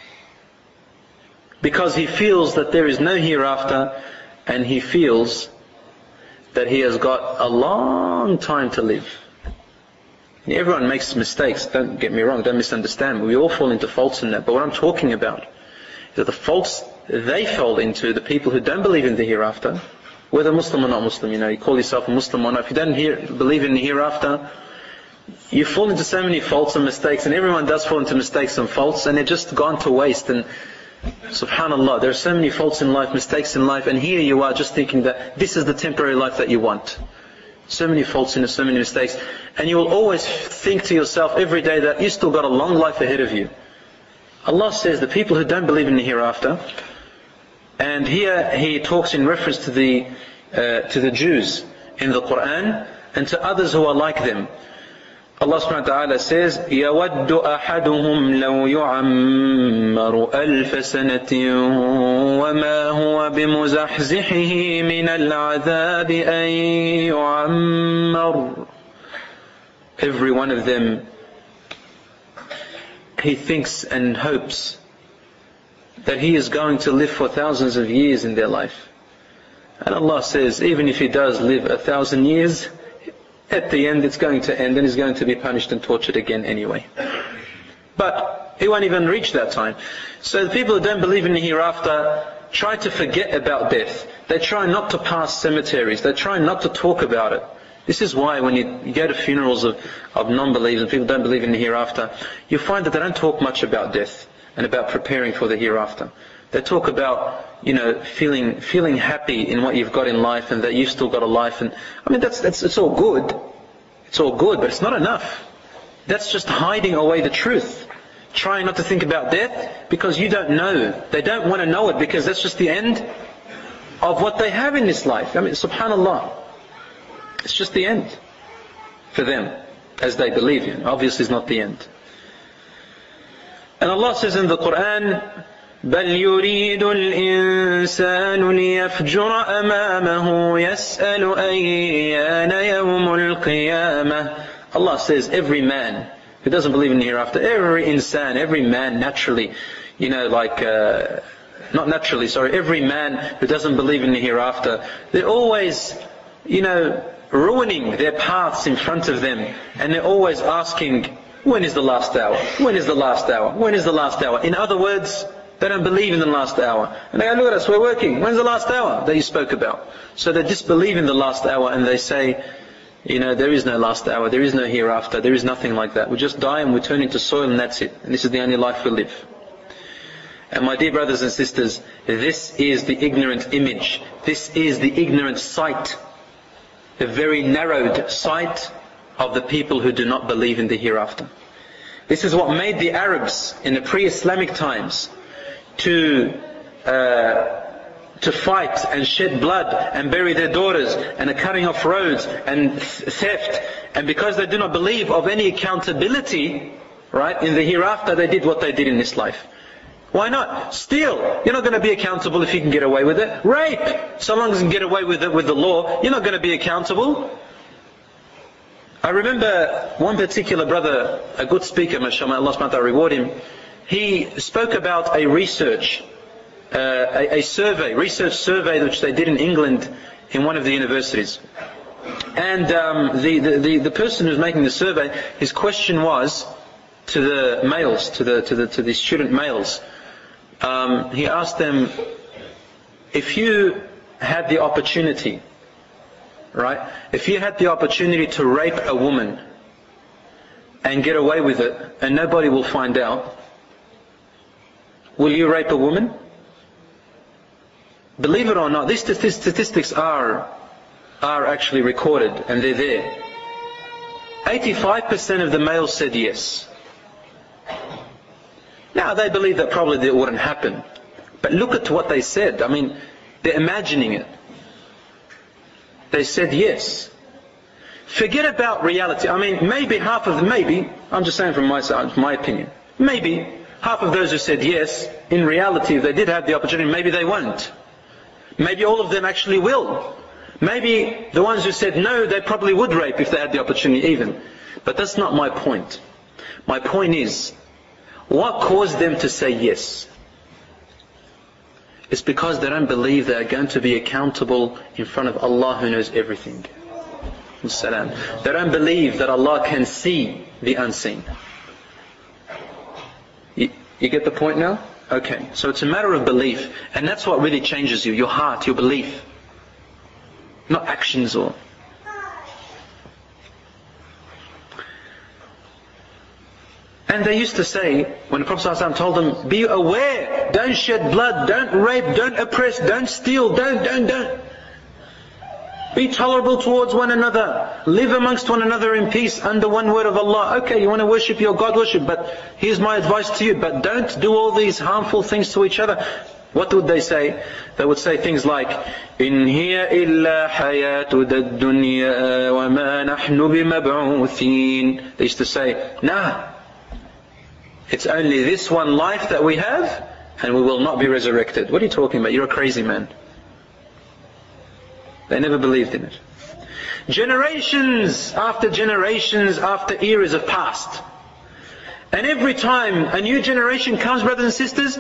A: because he feels that there is no hereafter and he feels that he has got a long time to live. And everyone makes mistakes, don't get me wrong, don't misunderstand me. We all fall into faults in that. But what I'm talking about is that the faults they fall into, the people who don't believe in the hereafter, whether Muslim or not Muslim, you know, you call yourself a Muslim or not, if you don't hear, believe in the hereafter, you fall into so many faults and mistakes, and everyone does fall into mistakes and faults, and they're just gone to waste. And subhanallah, there are so many faults in life, mistakes in life, and here you are just thinking that this is the temporary life that you want. So many faults in it, so many mistakes, and you will always think to yourself every day that you still got a long life ahead of you. Allah says the people who don't believe in the hereafter, and here he talks in reference to the uh, to the Jews in the Quran and to others who are like them. Allah subhanahu wa ta'ala says, يَوَدُّ أَحَدُهُمْ لَوْ يُعَمَّرُ أَلْفَ سَنَةٍ وَمَا هُوَ بِمُزَحْزِحِهِ مِنَ الْعَذَابِ أَن يُعَمَّرُ. Every one of them, he thinks and hopes that he is going to live for thousands of years in their life. And Allah says, even if he does live a thousand years, at the end it's going to end and he's going to be punished and tortured again anyway. But he won't even reach that time. So the people who don't believe in the hereafter try to forget about death. They try not to pass cemeteries. They try not to talk about it. This is why when you, you go to funerals of, of non-believers and people don't believe in the hereafter, you find that they don't talk much about death and about preparing for the hereafter. They talk about, you know, feeling feeling happy in what you've got in life and that you've still got a life. And I mean, that's that's it's all good. It's all good, but it's not enough. That's just hiding away the truth. Trying not to think about death because you don't know. They don't want to know it because that's just the end of what they have in this life. I mean, subhanallah. It's just the end for them, as they believe in. Obviously it's not the end. And Allah says in the Quran, بَلْ يُرِيدُ الْإِنسَانُ لِيَفْجُرَ أَمَامَهُ يَسْأَلُ أَيَّانَ يَوْمُ الْقِيَامَةِ. Allah says every man who doesn't believe in the hereafter, every insan, every man naturally, you know, like, uh, not naturally, sorry, every man who doesn't believe in the hereafter, they're always, you know, ruining their paths in front of them, and they're always asking, when is the last hour? When is the last hour? When is the last hour? In other words, they don't believe in the last hour. And they go, look at us, we're working. When's the last hour that you spoke about? So they disbelieve in the last hour and they say, you know, there is no last hour, there is no hereafter, there is nothing like that. We just die and we turn into soil and that's it. And this is the only life we live. And my dear brothers and sisters, this is the ignorant image. This is the ignorant sight. The very narrowed sight of the people who do not believe in the hereafter. This is what made the Arabs in the pre-Islamic times to uh, to fight and shed blood and bury their daughters and the cutting off roads and theft. And because they do not believe of any accountability, right, in the hereafter, they did what they did in this life. Why not? Steal. You're not going to be accountable if you can get away with it. Rape. So long as you can get away with it with the law, you're not going to be accountable. I remember one particular brother, a good speaker, mashallah, Allah subhanahu wa ta'ala reward him. He spoke about a research, uh, a, a survey, research survey which they did in England in one of the universities. And um, the, the, the, the person who's making the survey, his question was to the males, to the to the to the student males. Um, he asked them, if you had the opportunity, right? If you had the opportunity to rape a woman and get away with it and nobody will find out, will you rape a woman? Believe it or not, these statistics are are actually recorded and they're there. eighty-five percent of the males said yes. Now they believe that probably that wouldn't happen. But look at what they said. I mean, they're imagining it. They said yes. Forget about reality. I mean, maybe half of them, maybe, I'm just saying from my side, my opinion, maybe half of those who said yes, in reality, if they did have the opportunity, maybe they won't. Maybe all of them actually will. Maybe the ones who said no, they probably would rape if they had the opportunity even. But that's not my point. My point is, what caused them to say yes? It's because they don't believe they are going to be accountable in front of Allah who knows everything. They don't believe that Allah can see the unseen. You, you get the point now? Okay, so it's a matter of belief. And that's what really changes you, your heart, your belief. Not actions or... And they used to say, when the Prophet ﷺ told them, be aware, don't shed blood, don't rape, don't oppress, don't steal, don't, don't, don't. Be tolerable towards one another. Live amongst one another in peace under one word of Allah. Okay, you want to worship your God, worship, but here's my advice to you, but don't do all these harmful things to each other. What would they say? They would say things like, إِنْ هِيَ إِلَّا حَيَاتُ دَ الدُّنْيَا وَمَا نَحْنُ بِمَبْعُوثِينَ. They used to say, nah, it's only this one life that we have, and we will not be resurrected. What are you talking about? You're a crazy man. They never believed in it. Generations after generations after eras have passed. And every time a new generation comes, brothers and sisters,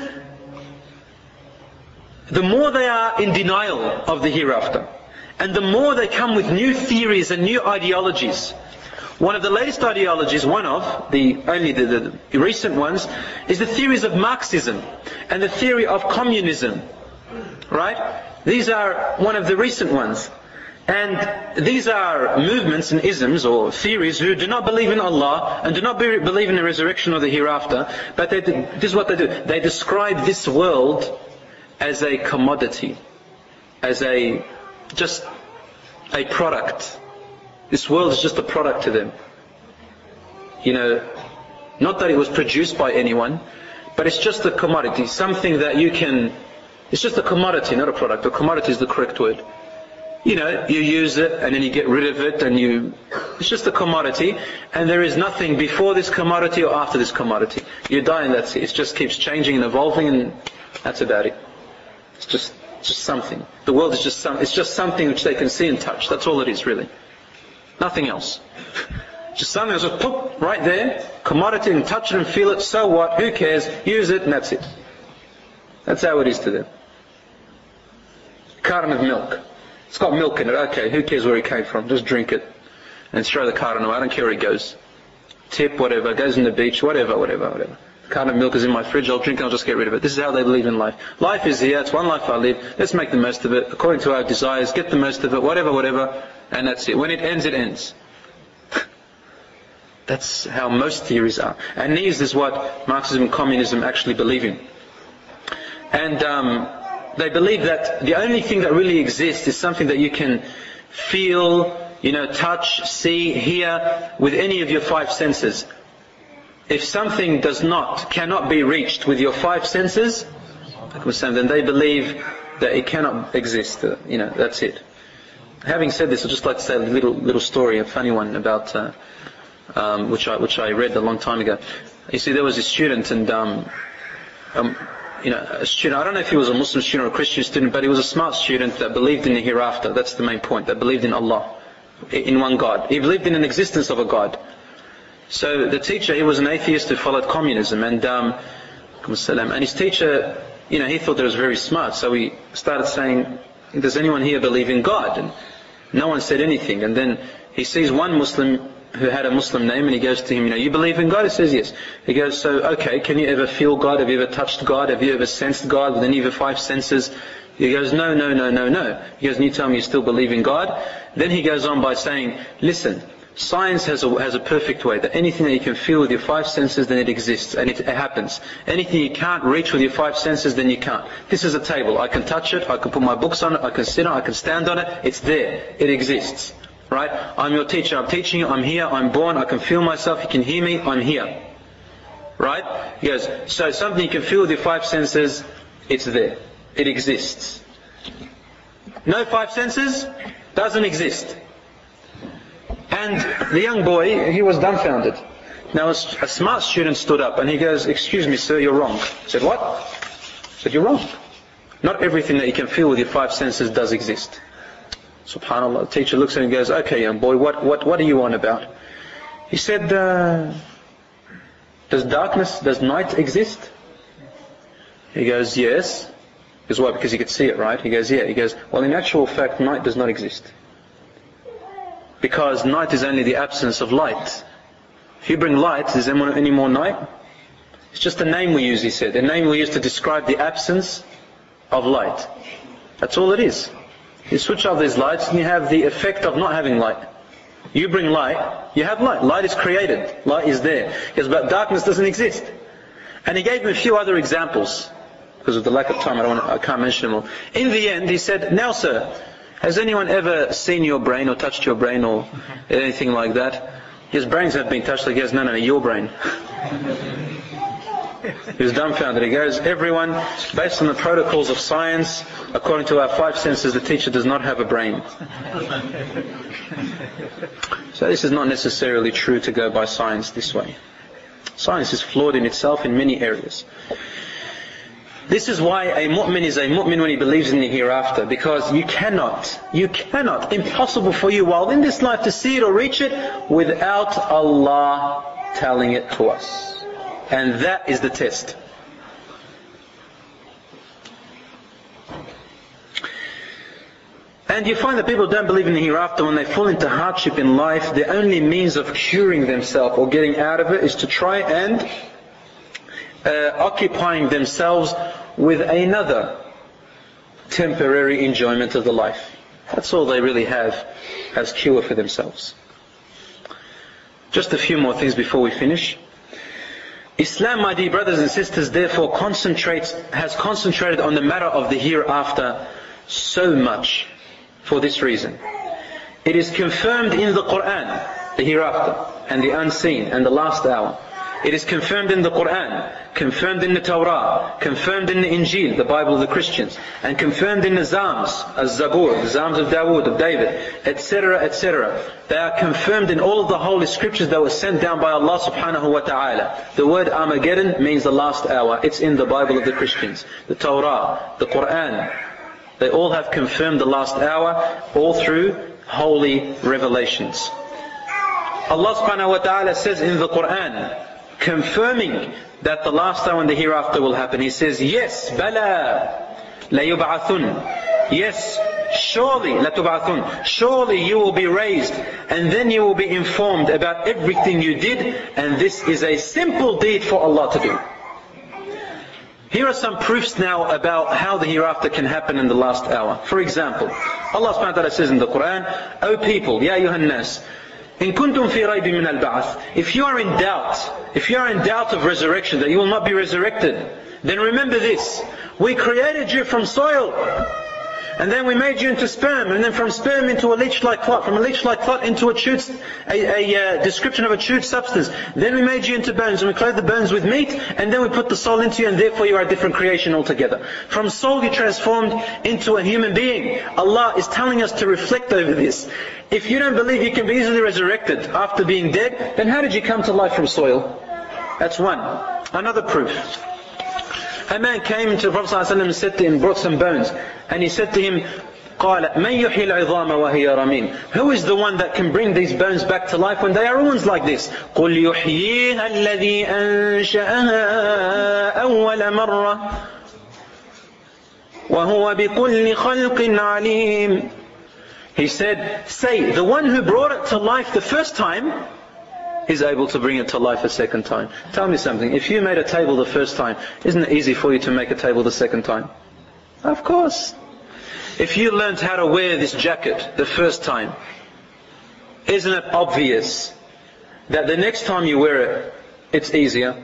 A: the more they are in denial of the hereafter. And the more they come with new theories and new ideologies. One of the latest ideologies, one of, the only the, the, the recent ones, is the theories of Marxism and the theory of communism. Right? These are one of the recent ones. And these are movements and isms or theories who do not believe in Allah and do not be, believe in the resurrection or the hereafter. But they, this is what they do. They describe this world as a commodity, as a just a product. This world is just a product to them. You know, not that it was produced by anyone, but it's just a commodity, something that you can, it's just a commodity, not a product. A commodity is the correct word. you know, you use it and then you get rid of it and you, it's just a commodity and there is nothing before this commodity or after this commodity. You die and that's it. It just keeps changing and evolving and that's about it. It's just, just something. The world is just some, it's just something which they can see and touch. That's all it is really. Nothing else. Just something that's just pop, right there, commodity, and touch it and feel it, so what, who cares, use it and that's it. That's how it is to them. Carton of milk. It's got milk in it, okay, who cares where it came from, just drink it and throw the carton away, I don't care where it goes. Tip, whatever, goes in the beach, whatever, whatever, whatever. The carton of milk is in my fridge, I'll drink it, I'll just get rid of it. This is how they believe in life. Life is here, it's one life I live, let's make the most of it, according to our desires, get the most of it, whatever, whatever, and that's it. When it ends, it ends. That's how most theories are. And this is what Marxism and communism actually believe in. And um, they believe that the only thing that really exists is something that you can feel, you know, touch, see, hear with any of your five senses. If something does not, cannot be reached with your five senses, then they believe that it cannot exist. You know, that's it. Having said this, I'd just like to say a little little story, a funny one about uh, um, which I which I read a long time ago. You see, there was a student, and um, um, you know, a student. I don't know if he was a Muslim student or a Christian student, but he was a smart student that believed in the hereafter. That's the main point. That believed in Allah, in one God. He believed in an existence of a God. So the teacher, he was an atheist who followed communism, and um, and his teacher, you know, he thought that he was very smart. So he started saying, "Does anyone here believe in God?" And no one said anything. And then he sees one Muslim who had a Muslim name, and he goes to him, you know, "You believe in God?" He says, "Yes." He goes, "So, okay, can you ever feel God? Have you ever touched God? Have you ever sensed God with any of your five senses?" He goes, "No, no, no, no, no." He goes, "And you tell me you still believe in God?" Then he goes on by saying, "Listen, science has a, has a perfect way that anything that you can feel with your five senses, then it exists and it, it happens. Anything you can't reach with your five senses, then you can't. This is a table. I can touch it, I can put my books on it, I can sit on it, I can stand on it. It's there. It exists. Right? I'm your teacher. I'm teaching you. I'm here. I'm born. I can feel myself. You can hear me. I'm here." Right? He goes, so something you can feel with your five senses, it's there. It exists. No five senses, doesn't exist. And the young boy, he was dumbfounded. Now a smart student stood up and he goes, "Excuse me, sir, you're wrong." I said, "What?" I said, "You're wrong. Not everything that you can feel with your five senses does exist." SubhanAllah. The teacher looks at him and goes, "Okay, young boy, what, what, what are you on about?" He said, uh, "Does darkness, does night exist?" He goes, "Yes." He goes, "Why? Because you could see it, right?" He goes, "Yeah." He goes, "Well, in actual fact, night does not exist. Because night is only the absence of light. If you bring light, is there any more night? It's just a name we use," he said. A name we use to describe the absence of light. That's all it is. You switch off these lights and you have the effect of not having light. You bring light, you have light. Light is created. Light is there. Yes, but darkness doesn't exist. And he gave me a few other examples. Because of the lack of time, I, don't want to, I can't mention them all. In the end, he said, "Now, sir, has anyone ever seen your brain or touched your brain or anything like that?" His brains have been touched. Like he goes, "No, no, no, your brain." He was dumbfounded. He goes, "Everyone, based on the protocols of science, according to our five senses, the teacher does not have a brain." So this is not necessarily true to go by science this way. Science is flawed in itself in many areas. This is why a mu'min is a mu'min when he believes in the hereafter, because you cannot, you cannot, impossible for you while in this life to see it or reach it without Allah telling it to us. And that is the test. And you find that people don't believe in the hereafter when they fall into hardship in life. The only means of curing themselves or getting out of it is to try and uh, occupying themselves with another temporary enjoyment of the life. That's all they really have as cure for themselves. Just a few more things before we finish. Islam, my dear brothers and sisters, therefore concentrates, has concentrated on the matter of the hereafter so much for this reason. It is confirmed in the Quran, the hereafter, and the unseen, and the last hour. It is confirmed in the Quran, confirmed in the Torah, confirmed in the Injil, the Bible of the Christians, and confirmed in the Psalms, Az-Zabur, the Psalms of Dawood, of David, et cetera, et cetera. They are confirmed in all of the holy scriptures that were sent down by Allah subhanahu wa ta'ala. The word Armageddon means the last hour. It's in the Bible of the Christians, the Torah, the Quran. They all have confirmed the last hour, all through holy revelations. Allah subhanahu wa ta'ala says in the Quran, confirming that the last hour and the hereafter will happen. He says, yes, bala, la yub'athun. Yes, surely, la tub'athun. Surely you will be raised, and then you will be informed about everything you did, and this is a simple deed for Allah to do. Here are some proofs now about how the hereafter can happen in the last hour. For example, Allah subhanahu wa ta'ala says in the Quran, O people, ya ayyuhan nas, in kuntum fi raybi min al-ba'ath. If you are in doubt, if you are in doubt of resurrection, that you will not be resurrected, then remember this: we created you from soil, and then we made you into sperm, and then from sperm into a leech-like clot, from a leech-like clot into a chewed, a, a uh, description of a chewed substance. Then we made you into bones, and we clothed the bones with meat, and then we put the soul into you, and therefore you are a different creation altogether. From soul you transformed into a human being. Allah is telling us to reflect over this. If you don't believe you can be easily resurrected after being dead, then how did you come to life from soil? That's one. Another proof. A man came to the Prophet ﷺ and said to him, brought some bones, and he said to him, قال من يحيي العظام وهي رميم. Who is the one that can bring these bones back to life when they are ruins like this? قل يحييها الذي أنشأها أول مرة وهو بكل خلق عليم. He said, say, the one who brought it to life the first time is able to bring it to life a second time. Tell me something, if you made a table the first time, isn't it easy for you to make a table the second time? Of course. If you learned how to wear this jacket the first time, isn't it obvious that the next time you wear it, it's easier?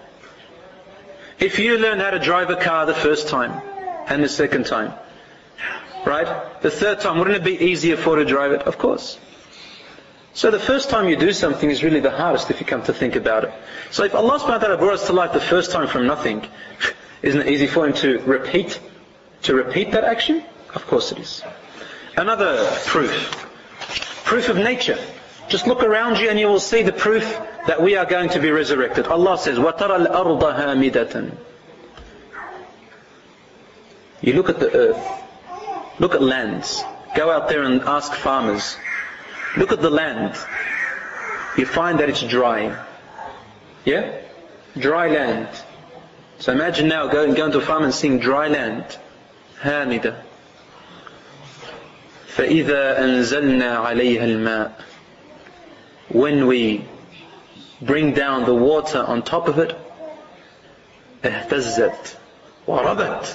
A: If you learn how to drive a car the first time and the second time, right? The third time, wouldn't it be easier for you to drive it? Of course. So the first time you do something is really the hardest if you come to think about it. So if Allah subhanahu wa ta'ala brought us to life the first time from nothing, isn't it easy for Him to repeat, to repeat that action? Of course it is. Another proof. Proof of nature. Just look around you and you will see the proof that we are going to be resurrected. Allah says, وَتَرَى الْأَرْضَ هَامِدَةً. You look at the earth. Look at lands. Go out there and ask farmers. Look at the land. You find that it's dry. Yeah? Dry land. So imagine now going, going to a farm and seeing dry land. هامدة. فإذا أنزلنا عليها الماء. When we bring down the water on top of it, اهتزت وربت.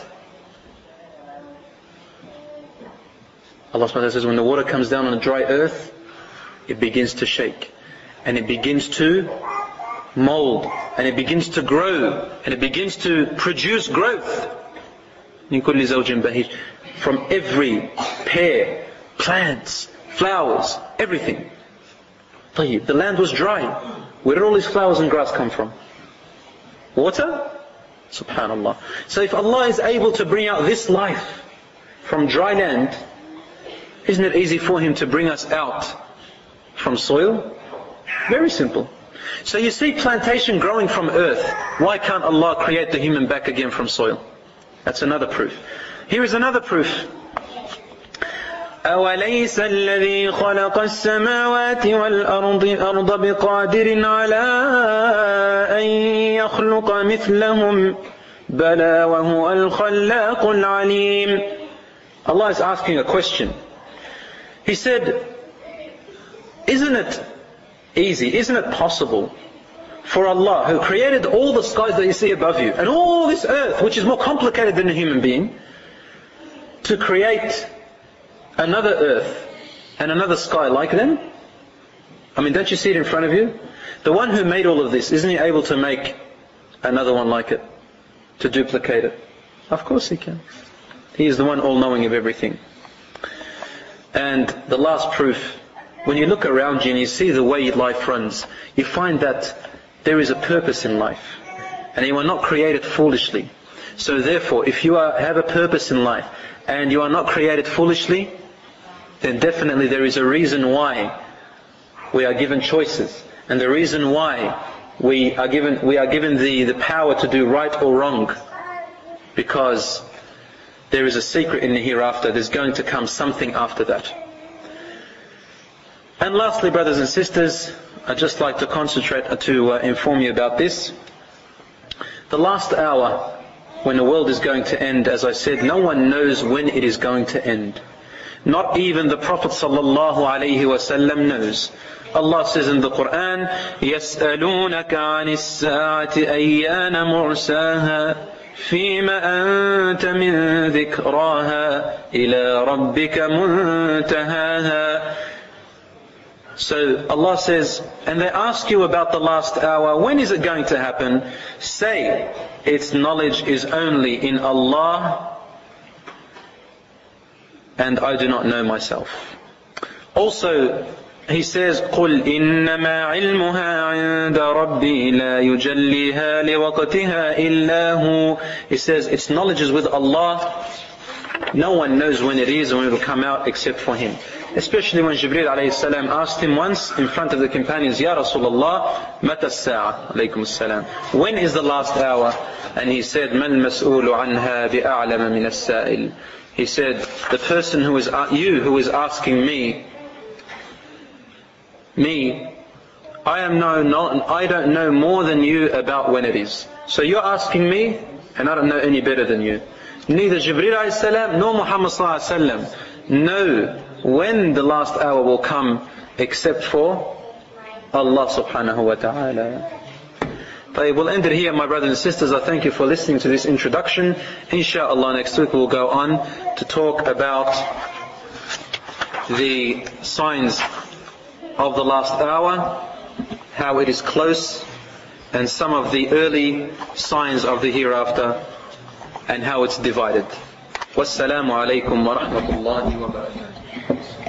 A: Allah subhanahu wa ta'ala says, when the water comes down on a dry earth, it begins to shake, and it begins to mold, and it begins to grow, and it begins to produce growth. مِنْ كُلِّ زَوْجٍ بَهِيجٍ. From every pear, plants, flowers, everything. طيب, the land was dry. Where did all these flowers and grass come from? Water? Subhanallah. So if Allah is able to bring out this life from dry land, isn't it easy for Him to bring us out from soil? Very simple. So you see plantation growing from earth. Why can't Allah create the human back again from soil? That's another proof. Here is another proof. أَوَلَيْسَ الَّذِي خَلَقَ السَّمَاوَاتِ وَالْأَرْضِ أَرْضَ بِقَادِرٍ عَلَىٰ أَن يَخْلُقَ مِثْلَهُمْ بَلَى وَهُوَ الْخَلَّاقُ الْعَلِيمُ. Allah is asking a question. He said, isn't it easy, isn't it possible for Allah, who created all the skies that you see above you, and all this earth, which is more complicated than a human being, to create another earth and another sky like them? I mean, don't you see it in front of you? The one who made all of this, isn't He able to make another one like it, to duplicate it? Of course He can. He is the one all-knowing of everything. And the last proof, when you look around you and you see the way life runs, you find that there is a purpose in life. And you are not created foolishly. So therefore, if you are, have a purpose in life, and you are not created foolishly, then definitely there is a reason why we are given choices. And the reason why we are given, we are given the, the power to do right or wrong. Because there is a secret in the hereafter. There's going to come something after that. And lastly, brothers and sisters, I'd just like to concentrate to uh, inform you about this. The last hour, when the world is going to end, as I said, no one knows when it is going to end. Not even the Prophet sallallahu alaihi wasallam knows. Allah says in the Quran, يَسْأَلُونَكَ عَنِ السَّاعَةِ أَيَّانَ مُرْسَاهَا فِيمَ أَنْتَ مِنْ ذِكْرَاهَا إِلَى رَبِّكَ مُنْتَهَاهَا. So Allah says, and they ask you about the last hour, when is it going to happen? Say, its knowledge is only in Allah, and I do not know myself. Also, He says, قُلْ إِنَّمَا عِلْمُهَا عِنْدَ رَبِّي لَا يُجَلِّيهَا لِوَقْتِهَا إِلَّا هُ. He says, its knowledge is with Allah. No one knows when it is and when it will come out except for Him. Especially when Jibreel alayhi salam asked him once in front of the companions, Ya Rasulullah, mata as-sa'a, alaykum as-salam. When is the last hour? And he said, مَا الْمَسْئُولُ عَنْهَا بِأَعْلَمَ مِنَ السَّائِلِ. He said, the person who is, you who is asking me, me, I am no, not, I don't know more than you about when it is. So you're asking me, and I don't know any better than you. Neither Jibreel alayhi salam nor Muhammad sallallahu alayhi wasallam know when the last hour will come except for Allah subhanahu wa ta'ala. We'll end it here, my brothers and sisters. I thank you for listening to this introduction. Inshallah, next week we'll go on to talk about the signs of the last hour, how it is close, and some of the early signs of the hereafter, and how it's divided. Wassalamu alaikum wa rahmatullahi wa barakatuh.